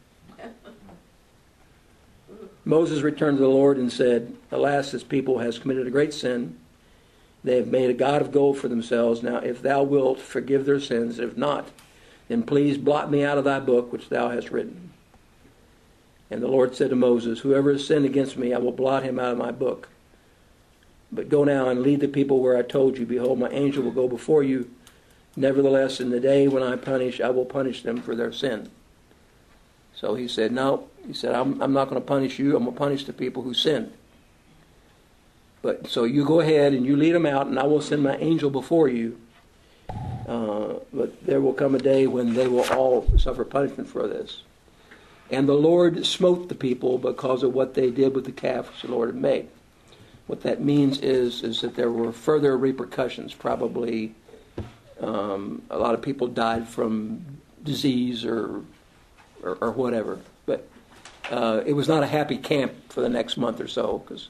Moses returned to the Lord and said, "Alas, this people has committed a great sin. They have made a god of gold for themselves. Now, if thou wilt, forgive their sins. If not, then please blot me out of thy book which thou hast written." And the Lord said to Moses, "Whoever has sinned against me, I will blot him out of my book. But go now and lead the people where I told you. Behold, my angel will go before you. Nevertheless, in the day when I punish, I will punish them for their sin." So he said, "No." He said, I'm not going to punish you. I'm going to punish the people who sinned. But so you go ahead and you lead them out, and I will send my angel before you. But there will come a day when they will all suffer punishment for this. And the Lord smote the people because of what they did with the calf which the Lord had made. What that means is that there were further repercussions. Probably a lot of people died from disease or whatever. But it was not a happy camp for the next month or so, because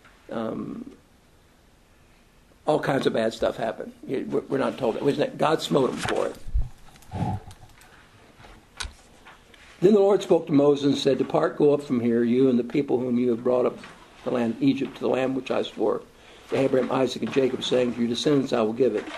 all kinds of bad stuff happened. We're not told it. God smote them for it. Then the Lord spoke to Moses and said, "Depart, go up from here, you and the people whom you have brought up the land of Egypt, to the land which I swore to Abraham, Isaac, and Jacob, saying, to your descendants I will give it.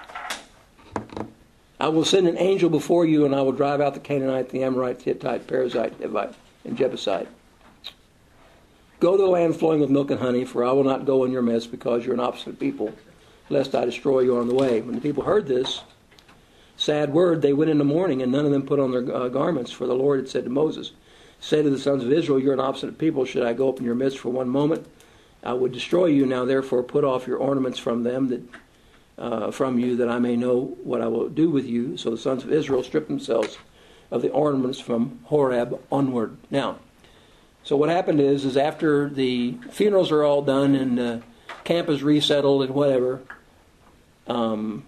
I will send an angel before you, and I will drive out the Canaanite, the Amorite, the Hittite, Perizzite, Hivite, and Jebusite. Go to the land flowing with milk and honey, for I will not go in your midst, because you're an obstinate people, lest I destroy you on the way." When the people heard this sad word, they went in the morning, and none of them put on their garments, for the Lord had said to Moses, "Say to the sons of Israel, you're an obstinate people. Should I go up in your midst for one moment? I would destroy you. Now therefore put off your ornaments from them, from you, that I may know what I will do with you." So the sons of Israel stripped themselves of the ornaments from Horeb onward. Now, so what happened is after the funerals are all done and the camp is resettled and whatever, then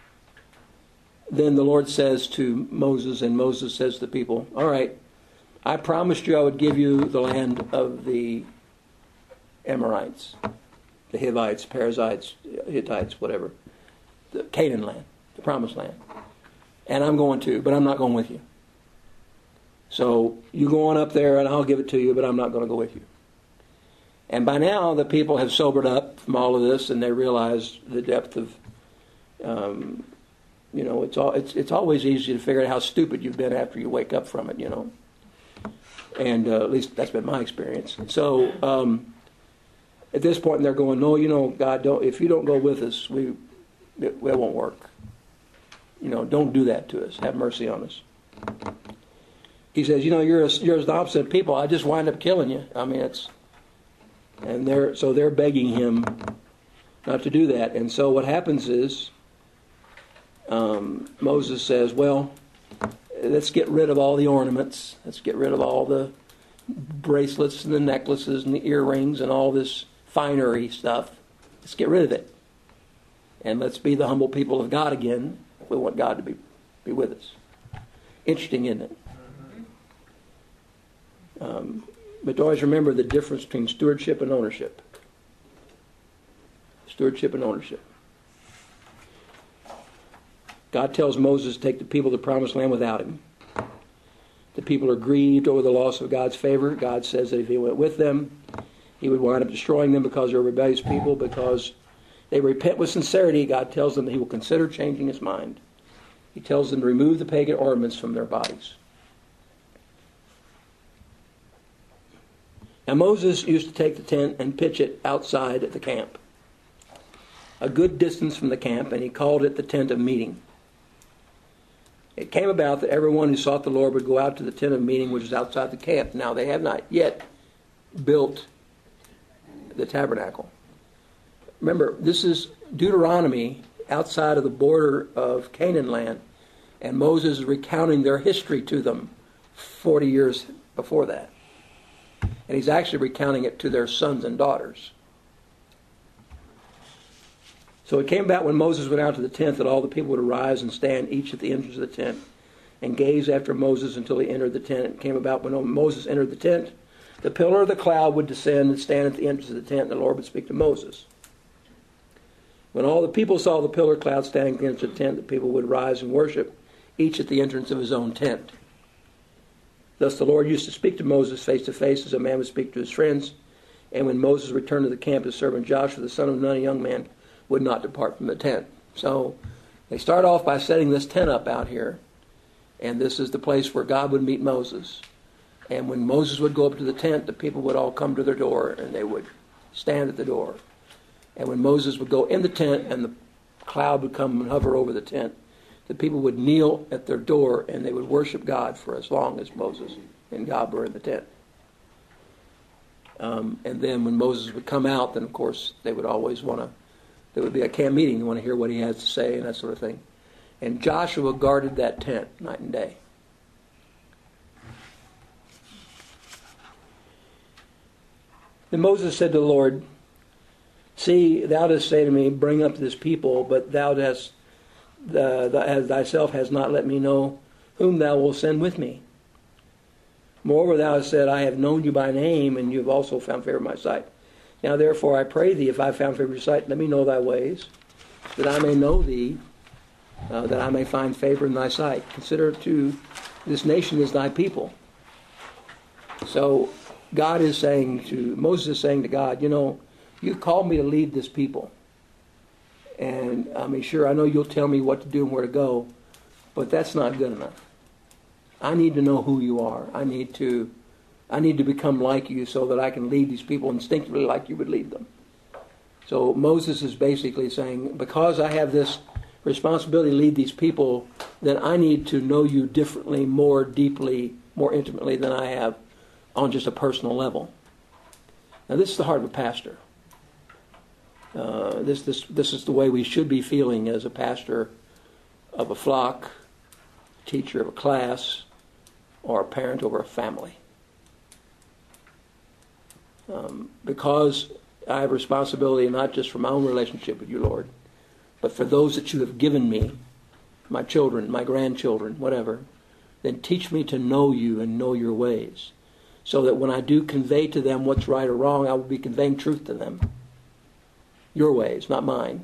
the Lord says to Moses, and Moses says to the people, all right, I promised you I would give you the land of the Amorites, the Hivites, Perizzites, Hittites, whatever, the Canaan land, the promised land. And I'm going to, but I'm not going with you. So you go on up there and I'll give it to you, but I'm not going to go with you. And by now the people have sobered up from all of this, and they realize the depth of, it's always easy to figure out how stupid you've been after you wake up from it, And at least that's been my experience. So at this point they're going, no, God, if you don't go with us, it won't work. Don't do that to us. Have mercy on us. He says, you're as opposite people. I just wind up killing you. I mean, they're begging him not to do that. And so what happens is Moses says, well, let's get rid of all the ornaments. Let's get rid of all the bracelets and the necklaces and the earrings and all this finery stuff. Let's get rid of it. And let's be the humble people of God again. We want God to be with us. Interesting, isn't it? But always remember the difference between stewardship and ownership. Stewardship and ownership. God tells Moses to take the people to the promised land without him. The people are grieved over the loss of God's favor. God says that if he went with them, he would wind up destroying them because they're rebellious people, because they repent with sincerity. God tells them that he will consider changing his mind. He tells them to remove the pagan ornaments from their bodies. Now Moses used to take the tent and pitch it outside at the camp, a good distance from the camp, and he called it the tent of meeting. It came about that everyone who sought the Lord would go out to the tent of meeting, which is outside the camp. Now they have not yet built the tabernacle. Remember, this is Deuteronomy outside of the border of Canaan land, and Moses is recounting their history to them 40 years before that. And he's actually recounting it to their sons and daughters. So it came about when Moses went out to the tent that all the people would arise and stand each at the entrance of the tent and gaze after Moses until he entered the tent. It came about when Moses entered the tent, the pillar of the cloud would descend and stand at the entrance of the tent, and the Lord would speak to Moses. When all the people saw the pillar of cloud standing at the entrance of the tent, the people would rise and worship, each at the entrance of his own tent. Thus the Lord used to speak to Moses face to face as a man would speak to his friends. And when Moses returned to the camp, his servant Joshua, the son of Nun, a young man, would not depart from the tent. So they start off by setting this tent up out here. And this is the place where God would meet Moses. And when Moses would go up to the tent, the people would all come to their door and they would stand at the door. And when Moses would go in the tent and the cloud would come and hover over the tent, the people would kneel at their door and they would worship God for as long as Moses and God were in the tent. And then when Moses would come out, then of course they would always there would be a camp meeting. You want to hear what he has to say and that sort of thing. And Joshua guarded that tent night and day. Then Moses said to the Lord, "See, thou dost say to me, bring up this people, but thou dost as thyself has not let me know whom thou wilt send with me. Moreover, thou hast said, I have known you by name, and you have also found favor in my sight. Now therefore I pray thee, if I have found favor in your sight, let me know thy ways, that I may know thee, that I may find favor in thy sight. Consider too, this nation is thy people." So God is saying Moses is saying to God, you called me to lead this people. And sure, I know you'll tell me what to do and where to go, but that's not good enough. I need to know who you are. I need to become like you so that I can lead these people instinctively like you would lead them. So Moses is basically saying, because I have this responsibility to lead these people, then I need to know you differently, more deeply, more intimately than I have on just a personal level. Now this is the heart of a pastor. This is the way we should be feeling as a pastor of a flock, teacher of a class, or a parent over a family. Because I have responsibility not just for my own relationship with you, Lord, but for those that you have given me, my children, my grandchildren, whatever, then teach me to know you and know your ways, so that when I do convey to them what's right or wrong, I will be conveying truth to them. Your ways, not mine.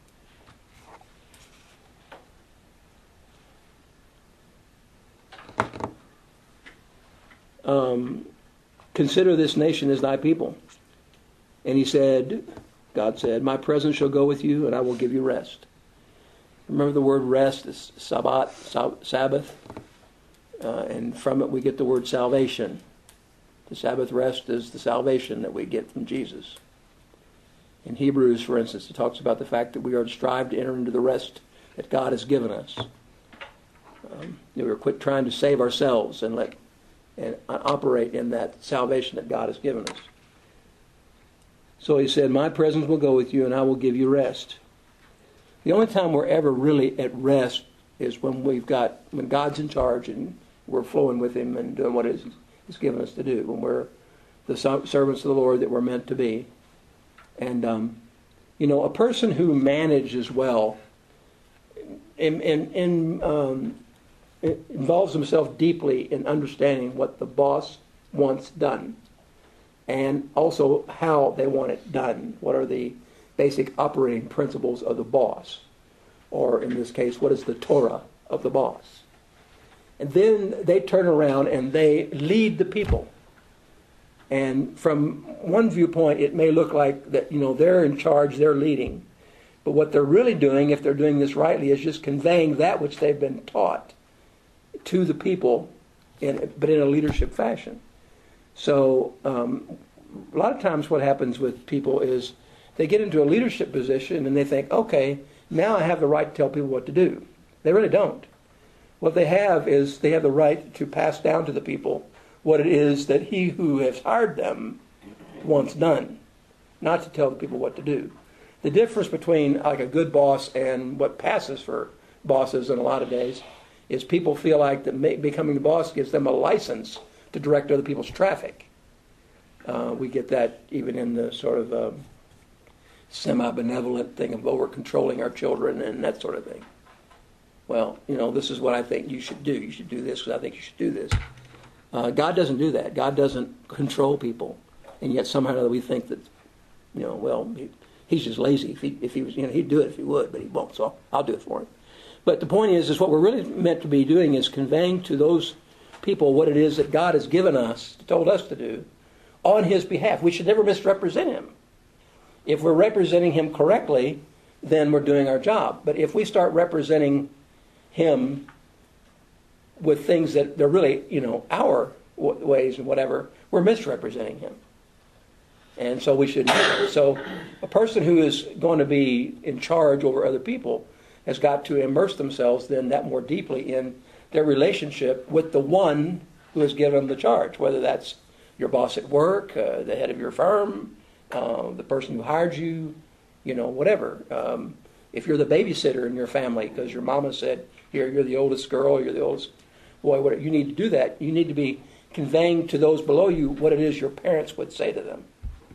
Consider this nation as thy people. And he said, God said, my presence shall go with you and I will give you rest. Remember the word rest is Sabbath. And from it we get the word salvation. The Sabbath rest is the salvation that we get from Jesus. In Hebrews, for instance, it talks about the fact that we are to strive to enter into the rest that God has given us. We are quit trying to save ourselves and operate in that salvation that God has given us. So he said, my presence will go with you and I will give you rest. The only time we're ever really at rest is when God's in charge and we're flowing with him and doing what he's given us to do, when we're the servants of the Lord that we're meant to be. And, a person who manages well involves himself deeply in understanding what the boss wants done and also how they want it done. What are the basic operating principles of the boss? Or in this case, what is the Torah of the boss? And then they turn around and they lead the people. And from one viewpoint, it may look like that, they're in charge, they're leading. But what they're really doing, if they're doing this rightly, is just conveying that which they've been taught to the people, but in a leadership fashion. So a lot of times what happens with people is they get into a leadership position and they think, okay, now I have the right to tell people what to do. They really don't. What they have is they have the right to pass down to the people what it is that he who has hired them wants done, not to tell the people what to do. The difference between like a good boss and what passes for bosses in a lot of days is people feel like that becoming the boss gives them a license to direct other people's traffic. We get that even in the sort of semi-benevolent thing of over-controlling our children and that sort of thing. Well, this is what I think you should do. You should do this because I think you should do this. God doesn't do that. God doesn't control people. And yet somehow or other we think that, he's just lazy. If he was, he'd do it if he would, but he won't. So I'll do it for him. But the point is what we're really meant to be doing is conveying to those people what it is that God has given us, told us to do, on his behalf. We should never misrepresent him. If we're representing him correctly, then we're doing our job. But if we start representing him with things that they're really, our ways and whatever, we're misrepresenting him. And so we shouldn't do that. So a person who is going to be in charge over other people has got to immerse themselves then that more deeply in their relationship with the one who has given them the charge, whether that's your boss at work, the head of your firm, the person who hired you, whatever. If you're the babysitter in your family because your mama said, here, you're the oldest girl, you're the oldest boy, whatever, you need to do that. You need to be conveying to those below you what it is your parents would say to them.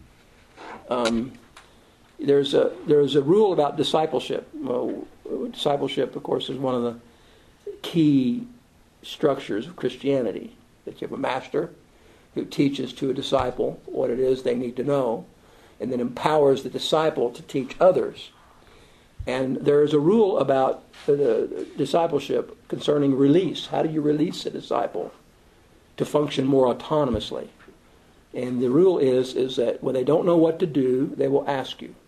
There's a rule about discipleship. Discipleship, of course, is one of the key structures of Christianity. That you have a master who teaches to a disciple what it is they need to know, and then empowers the disciple to teach others. And there is a rule about the discipleship concerning release. How do you release a disciple to function more autonomously? And the rule is that when they don't know what to do, they will ask you.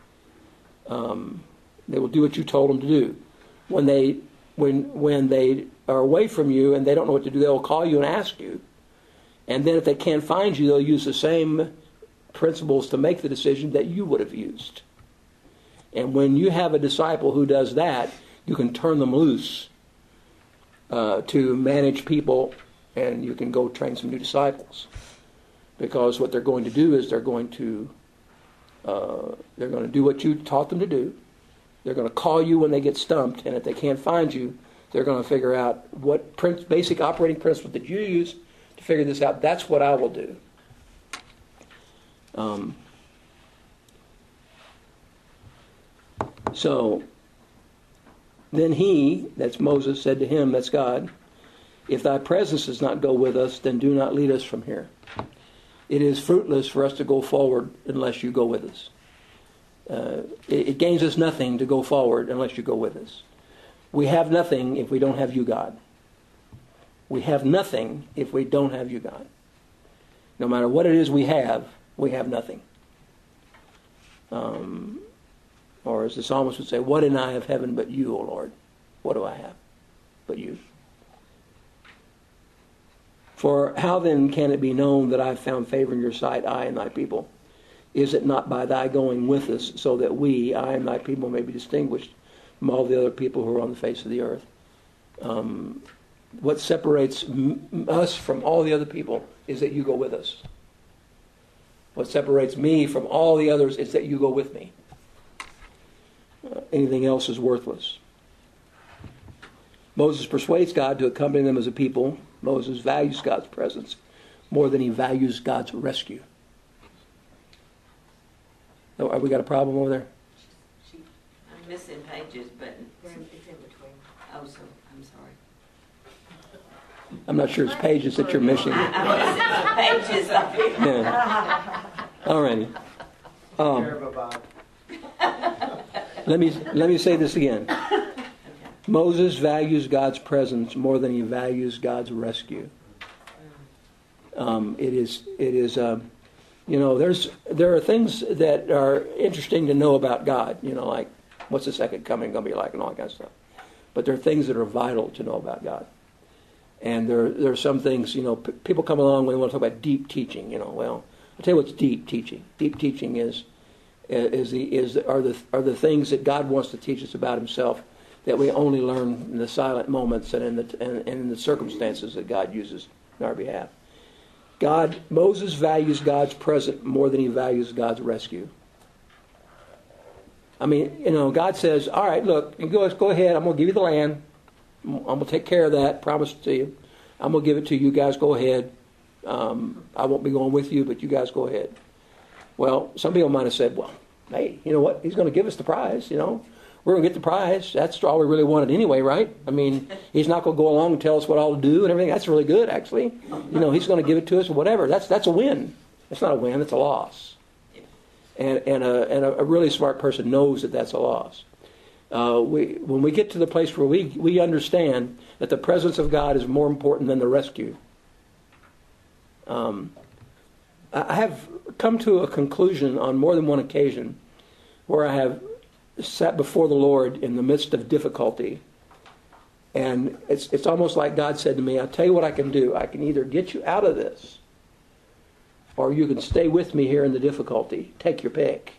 They will do what you told them to do. When they are away from you and they don't know what to do, they will call you and ask you. And then if they can't find you, they'll use the same principles to make the decision that you would have used. And when you have a disciple who does that, you can turn them loose to manage people, and you can go train some new disciples. Because what they're going to do is they're going to do what you taught them to do. They're going to call you when they get stumped, and if they can't find you, They're going to figure out what basic operating principle that you use to figure this out. That's what I will do. So then he, that's Moses, said to him, that's God, if thy presence does not go with us, then do not lead us from here. It is fruitless for us to go forward unless you go with us. It gains us nothing to go forward unless you go with us. We have nothing if we don't have you, God. We have nothing if we don't have you, God. No matter what it is we have nothing. Or as the psalmist would say, what in I of heaven but you, O Lord? What do I have but you? For how then can it be known that I have found favor in your sight, I and thy people? Is it not by thy going with us, so that we, I and thy people, may be distinguished from all the other people who are on the face of the earth? What separates us from all the other people is that you go with us. What separates me from all the others is that you go with me. Anything else is worthless. Moses persuades God to accompany them as a people. Moses values God's presence more than he values God's rescue. Oh, have we got a problem over there? I'm missing pages, but It's in between. I'm sorry. I'm not sure it's pages that you're missing. I'm missing pages up here. Yeah. All righty. Bye-bye. Let me say this again. Moses values God's presence more than he values God's rescue. It is. There are things that are interesting to know about God. Like what's the second coming going to be like, and all that kind of stuff. But there are things that are vital to know about God. And there are some things. People come along when they want to talk about deep teaching. Well, I'll tell you what's deep teaching. Deep teaching are the things that God wants to teach us about Himself that we only learn in the silent moments and in the circumstances that God uses on our behalf. Moses values God's presence more than he values God's rescue. I mean, God says, all right, look, go ahead, I'm going to give you the land. I'm going to take care of that, promise it to you. I'm going to give it to you, guys go ahead. I won't be going with you, but you guys go ahead. Well, some people might have said, well, hey, you know what? He's going to give us the prize, We're going to get the prize. That's all we really wanted anyway, right? I mean, he's not going to go along and tell us what all to do and everything. That's really good, actually. He's going to give it to us or whatever. That's a win. It's not a win. It's a loss. And a really smart person knows that that's a loss. When we get to the place where we understand that the presence of God is more important than the rescue, I have come to a conclusion on more than one occasion where I have sat before the Lord in the midst of difficulty, and it's almost like God said to me, I'll tell you what I can do. I can either get you out of this, or you can stay with me here in the difficulty. Take your pick.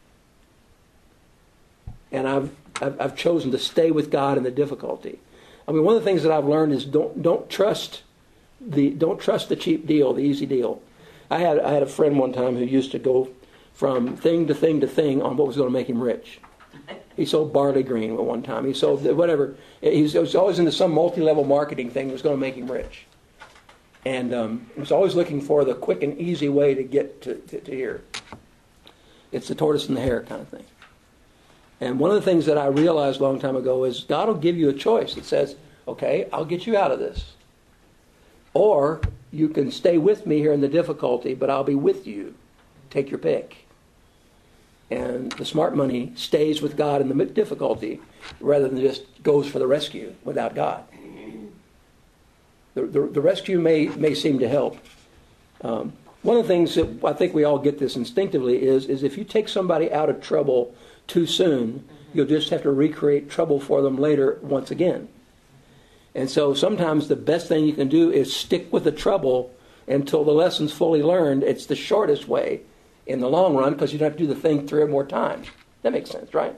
And I've chosen to stay with God in the difficulty. I mean, one of the things that I've learned is don't trust the cheap deal, the easy deal. I had a friend one time who used to go from thing to thing to thing on what was going to make him rich. He sold barley green at one time. He sold whatever. He was always into some multi-level marketing thing that was going to make him rich. And he was always looking for the quick and easy way to get to here. It's the tortoise and the hare kind of thing. And one of the things that I realized a long time ago is God will give you a choice. It says, okay, I'll get you out of this. Or you can stay with me here in the difficulty, but I'll be with you. Take your pick. And the smart money stays with God in the difficulty rather than just goes for the rescue without God. The rescue may seem to help. One of the things that I think we all get this instinctively is if you take somebody out of trouble too soon, you'll just have to recreate trouble for them later once again. And so sometimes the best thing you can do is stick with the trouble until the lesson's fully learned. It's the shortest way in the long run because you don't have to do the thing 3 or more times. That makes sense, right?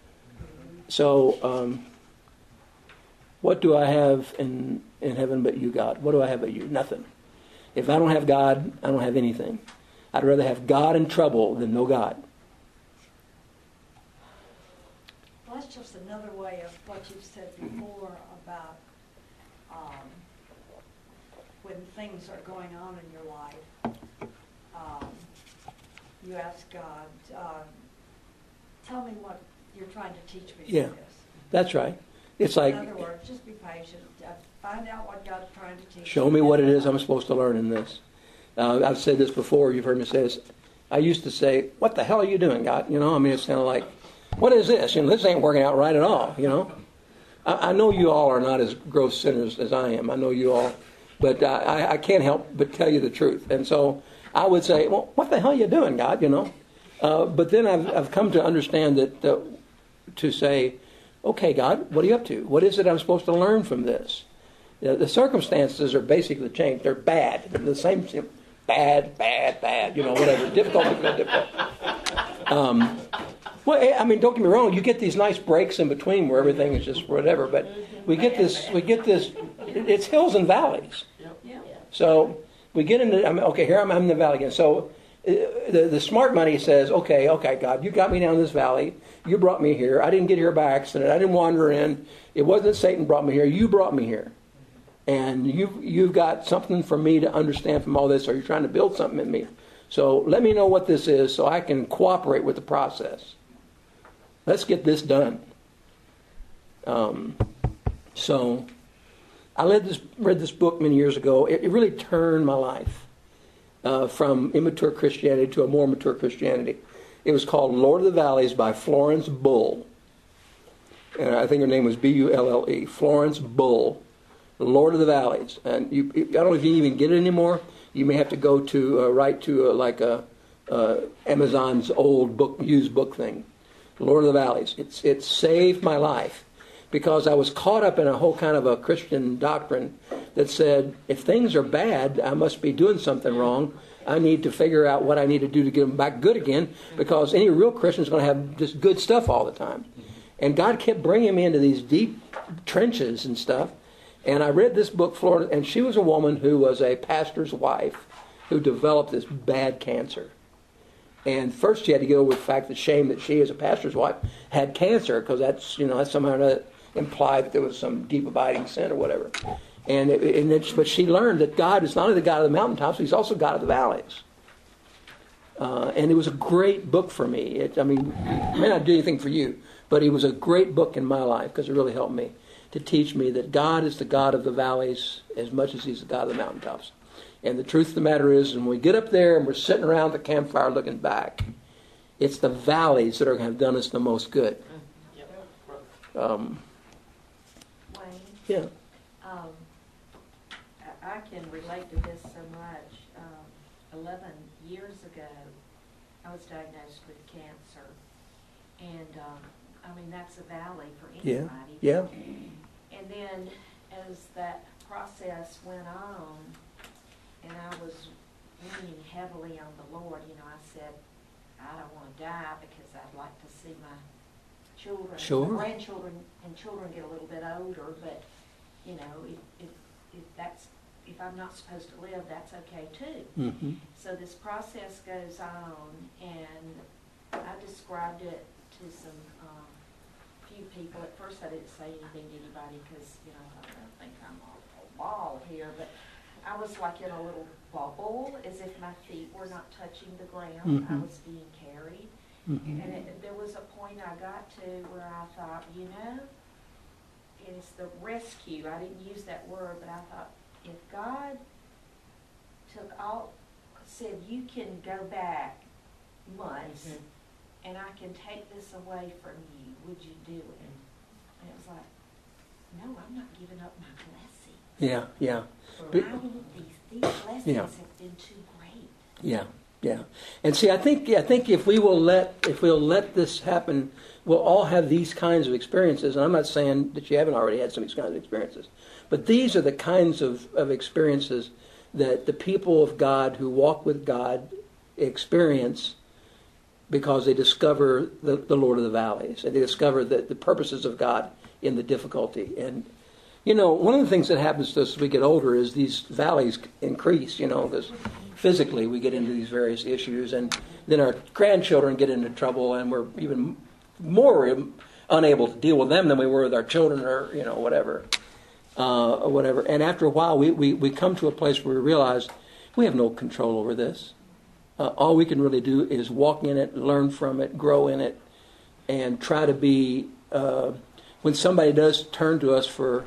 So what do I have in heaven but you, God? What do I have but you? Nothing. If I don't have God, I don't have anything. I'd rather have God in trouble than no God. Well, that's just another way of what you've said before about things are going on in your life, you ask God, tell me what you're trying to teach me Yeah. through this. That's right. It's like, In other words, just be patient. Find out what God's trying to teach show you. me what it is I'm supposed to learn in this. I've said this before. You've heard me say this. I used to say, what the hell are you doing, God? You know, I mean, it's kind of like, what is this? You know, this ain't working out right at all, you know. I know you all are not as gross sinners as I am. I know you all. But I can't help but tell you the truth. And so I would say, well, what the hell are you doing, God, you know? But then I've come to understand that to say, okay, God, what are you up to? What is it I'm supposed to learn from this? The circumstances are basically changed. They're bad. They're the same, bad, you know, whatever. Difficult. Well, I mean, don't get me wrong. You get these nice breaks in between where everything is just whatever. But we get this. It's hills and valleys. So we get into. I mean, okay, here I'm in the valley again. So the smart money says, okay, God, you got me down this valley. You brought me here. I didn't get here by accident. I didn't wander in. It wasn't Satan brought me here. You brought me here. And you've got something for me to understand from all this, or you're trying to build something in me. So let me know what this is so I can cooperate with the process. Let's get this done. So I read this book many years ago. It really turned my life from immature Christianity to a more mature Christianity. It was called Lord of the Valleys by Florence Bull. And I think her name was Bulle. Florence Bull. Lord of the Valleys. And I don't know if you even get it anymore. You may have to go to right to Amazon's old book, used book thing. Lord of the Valleys. It saved my life because I was caught up in a whole kind of a Christian doctrine that said if things are bad, I must be doing something wrong. I need to figure out what I need to do to get them back good again, because any real Christian is going to have just good stuff all the time. And God kept bringing me into these deep trenches and stuff. And I read this book, Florida, and she was a woman who was a pastor's wife who developed this bad cancer. And first she had to get over the fact, the shame that she, as a pastor's wife, had cancer, because that's somehow or another implied that there was some deep abiding sin or whatever. But she learned that God is not only the God of the mountaintops, He's also God of the valleys. And it was a great book for me. It may not do anything for you, but it was a great book in my life because it really helped me to teach me that God is the God of the valleys as much as He's the God of the mountaintops. And the truth of the matter is, when we get up there and we're sitting around the campfire looking back, it's the valleys that have done us the most good. Wayne? Yeah. I can relate to this so much. 11 years ago, I was diagnosed with cancer. And, that's a valley for anybody. Yeah. And then as that process went on, and I was leaning heavily on the Lord, I said, I don't want to die because I'd like to see my children, my grandchildren, and children get a little bit older, but, if I'm not supposed to live, that's okay too. Mm-hmm. So this process goes on, and I described it to some few people. At first I didn't say anything to anybody because, I don't think I'm a ball here, but I was like in a little bubble as if my feet were not touching the ground. Mm-hmm. I was being carried. Mm-hmm. And there was a point I got to where I thought, it's the rescue. I didn't use that word, but I thought, if God said you can go back months and I can take this away from you, would you do it? And it was like, no, I'm not giving up my blessing. Yeah. I want these blessings have been too great. Yeah. And see, I think if we'll let this happen, we'll all have these kinds of experiences. And I'm not saying that you haven't already had some of these kinds of experiences, but these are the kinds of experiences that the people of God who walk with God experience because they discover the Lord of the Valleys, and they discover the purposes of God in the difficulty. And one of the things that happens to us as we get older is these valleys increase, because physically we get into these various issues, and then our grandchildren get into trouble, and we're even more unable to deal with them than we were with our children or, whatever. or whatever. And after a while, we come to a place where we realize we have no control over this. All we can really do is walk in it, learn from it, grow in it, and try to be. When somebody does turn to us for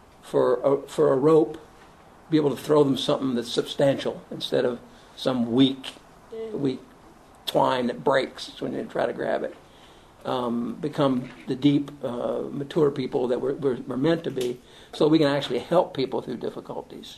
a rope, be able to throw them something that's substantial instead of some weak twine that breaks when you try to grab it. Become the deep, mature people that we're meant to be, so we can actually help people through difficulties.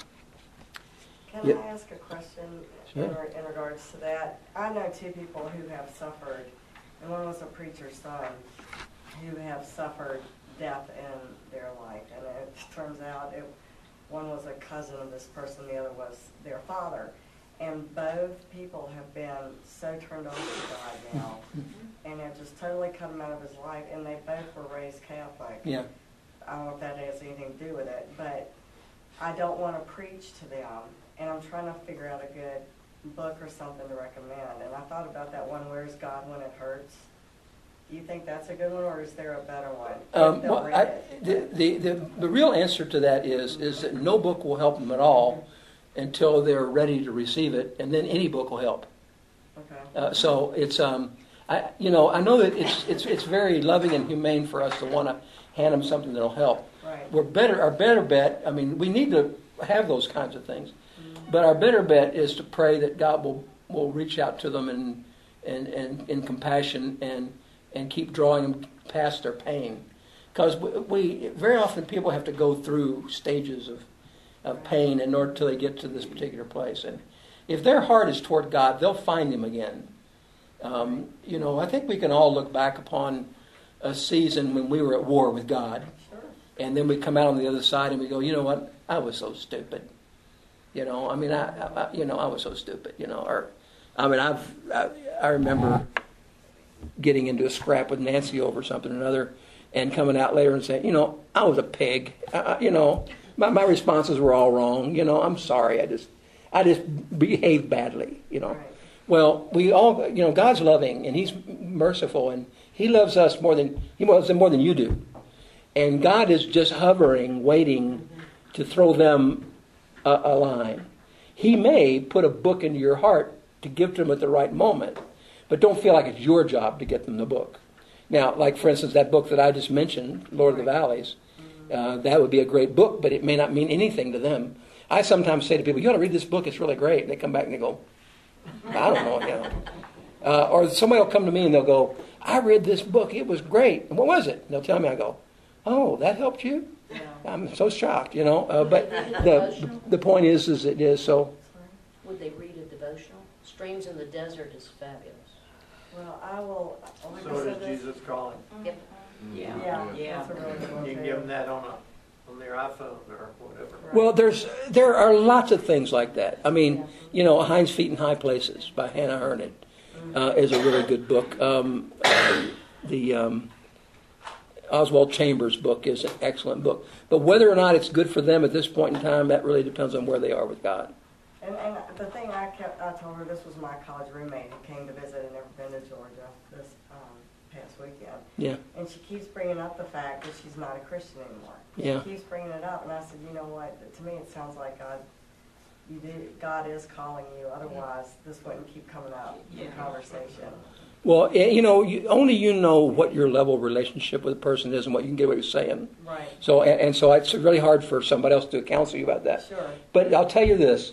Can Yep. I ask a question Sure. in regards to that? I know two people who have suffered, and one was a preacher's son, who have suffered death in their life. And it turns out one was a cousin of this person, the other was their father. And both people have been so turned on to God now, and have just totally cut him out of his life, and they both were raised Catholic. Yeah. I don't know if that has anything to do with it, but I don't want to preach to them, and I'm trying to figure out a good book or something to recommend. And I thought about that one, Where's God When It Hurts? Do you think that's a good one, or is there a better one? Well, the real answer to that is that no book will help them at all until they're ready to receive it, and then any book will help. Okay. So it's I know that it's very loving and humane for us to want to hand them something that'll help. Right. Our better bet. I mean, we need to have those kinds of things, but our better bet is to pray that God will reach out to them and in compassion and keep drawing them past their pain, because we very often people have to go through stages of pain in order till they get to this particular place. And if their heart is toward God, they'll find Him again. I think we can all look back upon a season when we were at war with God, and then we come out on the other side and we go, you know what? I was so stupid. I was so stupid. I remember getting into a scrap with Nancy over something or another, and coming out later and saying, I was a pig. My responses were all wrong. I'm sorry. I just behaved badly. Right. Well, we all, God's loving and He's merciful, and He loves us more than you do. And God is just hovering, waiting to throw them a line. He may put a book into your heart to give to them at the right moment, but don't feel like it's your job to get them the book. Now, like for instance, that book that I just mentioned, Lord of the Valleys, that would be a great book, but it may not mean anything to them. I sometimes say to people, you ought to read this book, it's really great. And they come back and they go, I don't know, or somebody will come to me and they'll go, I read this book, it was great. And what was it? And they'll tell me, I go, oh, that helped you? Yeah. I'm so shocked, but the point is it is so. Would they read a devotional? Streams in the Desert is fabulous. Well, I will. Like So I does said, Jesus Calling. Yep. Yeah. That's a really good one You can too. give them that on their iPhone or whatever. Well, there are lots of things like that. I mean, Hind's Feet in High Places by Hannah Hurnett is a really good book. The Oswald Chambers book is an excellent book. But whether or not it's good for them at this point in time, that really depends on where they are with God. And the thing I told her, this was my college roommate who came to visit and never been to Georgia this past weekend. Yeah. And she keeps bringing up the fact that she's not a Christian anymore. Yeah. She keeps bringing it up, and I said, you know what? To me, it sounds like God is calling you. Otherwise, this wouldn't keep coming up in conversation. Well, only you know what your level of relationship with a person is and what you can get away with saying. Right. So it's really hard for somebody else to counsel you about that. Sure. But I'll tell you this.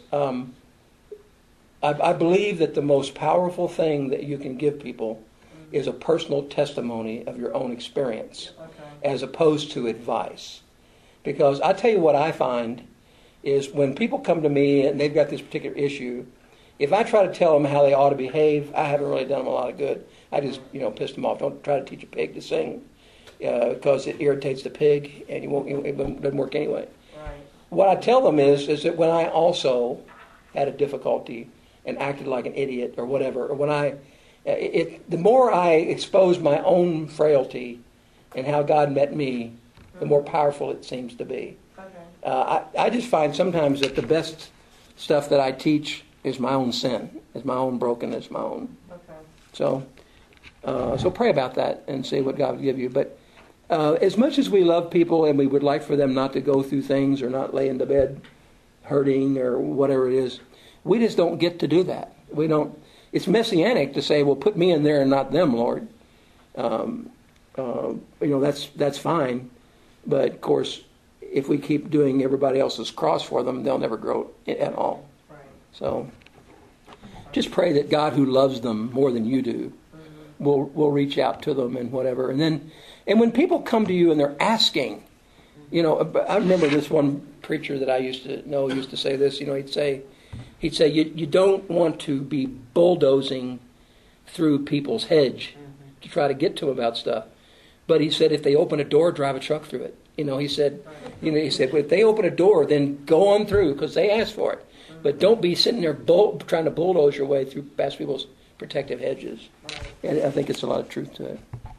I believe that the most powerful thing that you can give people is a personal testimony of your own experience, Okay. as opposed to advice. Because I tell you what I find is when people come to me and they've got this particular issue, if I try to tell them how they ought to behave, I haven't really done them a lot of good. I just, pissed them off. Don't try to teach a pig to sing because it irritates the pig and it doesn't work anyway. Right. What I tell them is that when I also had a difficulty and acted like an idiot or whatever, or when the more I expose my own frailty and how God met me, the more powerful it seems to be. Okay. I just find sometimes that the best stuff that I teach is my own sin, is my own brokenness, my own. Okay. So pray about that and see what God will give you. But as much as we love people and we would like for them not to go through things or not lay in the bed hurting or whatever it is, we just don't get to do that. We don't. It's messianic to say, well, put me in there and not them, Lord. That's fine. But, of course, if we keep doing everybody else's cross for them, they'll never grow at all. Right. So just pray that God, who loves them more than you do, will reach out to them and whatever. And when people come to you and they're asking, I remember this one preacher that I used to know used to say this. He'd say you don't want to be bulldozing through people's hedge to try to get to them about stuff. But he said, if they open a door, drive a truck through it. He said, if they open a door, then go on through because they asked for it. But don't be sitting there trying to bulldoze your way through past people's protective hedges. And I think it's a lot of truth to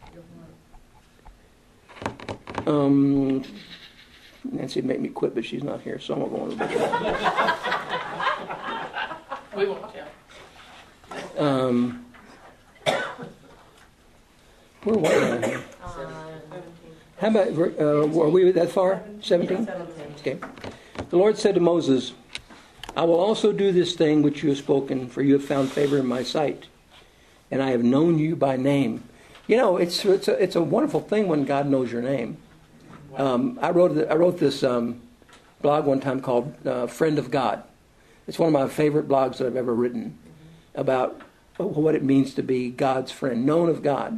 it. Nancy made me quit, but she's not here, so I'm going to go on a bit. We won't tell. Where was I? How about, were we that far? 17? Okay. The Lord said to Moses, I will also do this thing which you have spoken, for you have found favor in my sight, and I have known you by name. It's a wonderful thing when God knows your name. I wrote this blog one time called Friend of God. It's one of my favorite blogs that I've ever written about what it means to be God's friend, known of God.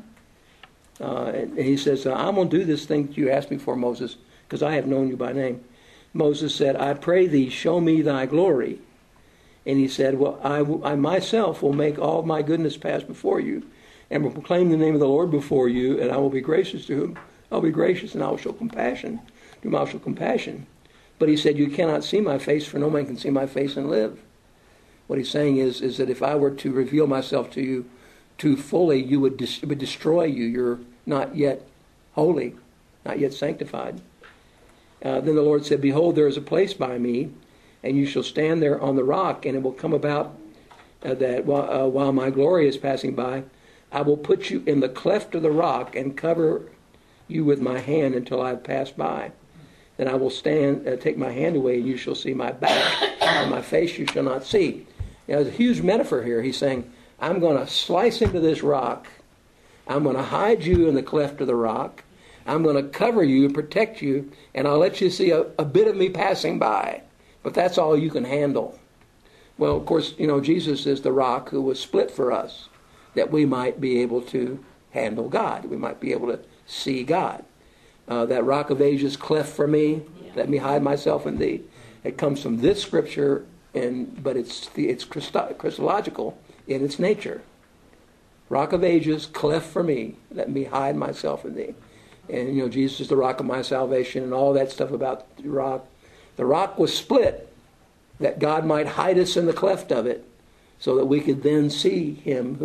And he says, I'm going to do this thing that you asked me for, Moses, because I have known you by name. Moses said, I pray thee, show me thy glory. And he said, well, I myself will make all my goodness pass before you, and will proclaim the name of the Lord before you, and I will be gracious to whom I'll be gracious, and I will show compassion to whom I'll show compassion. But he said, you cannot see my face, for no man can see my face and live. What he's saying is that if I were to reveal myself to you too fully, it would destroy you. You're not yet holy, not yet sanctified. Then the Lord said, behold, there is a place by me, and you shall stand there on the rock, and it will come about that while my glory is passing by, I will put you in the cleft of the rock and cover you with my hand until I have passed by. Then I will take my hand away, and you shall see my back, and my face you shall not see. There's a huge metaphor here. He's saying, I'm going to slice into this rock. I'm going to hide you in the cleft of the rock. I'm going to cover you and protect you, and I'll let you see a bit of me passing by. But that's all you can handle. Well, of course, Jesus is the rock who was split for us, that we might be able to handle God. We might be able to see God. That rock of ages cleft for me, let me hide myself in thee. It comes from this scripture, but it's Christological in its nature. Rock of ages, cleft for me, let me hide myself in thee. And, Jesus is the rock of my salvation and all that stuff about the rock. The rock was split that God might hide us in the cleft of it so that we could then see him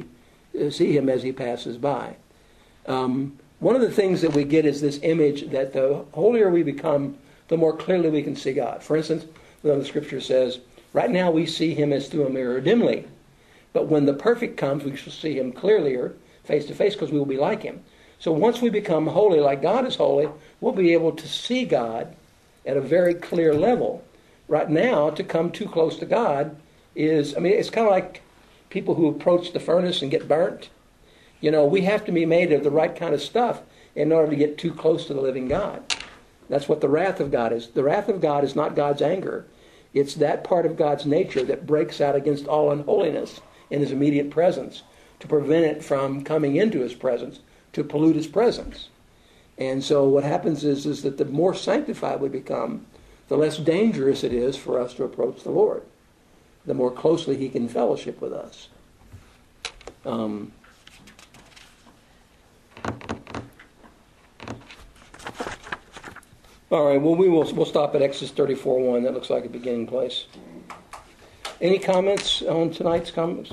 as he passes by. One of the things that we get is this image that the holier we become, the more clearly we can see God. For instance, the scripture says, right now we see him as through a mirror dimly. But when the perfect comes, we shall see him clearly or face to face because we will be like him. So once we become holy like God is holy, we'll be able to see God at a very clear level. Right now, to come too close to God it's kind of like people who approach the furnace and get burnt. We have to be made of the right kind of stuff in order to get too close to the living God. That's what the wrath of God is. The wrath of God is not God's anger. It's that part of God's nature that breaks out against all unholiness in his immediate presence to prevent it from coming into his presence, to pollute his presence. And so what happens is that the more sanctified we become, the less dangerous it is for us to approach the Lord, the more closely he can fellowship with us. All right, well, we'll stop at Exodus 34:1. That looks like a beginning place. Any comments on tonight's comments?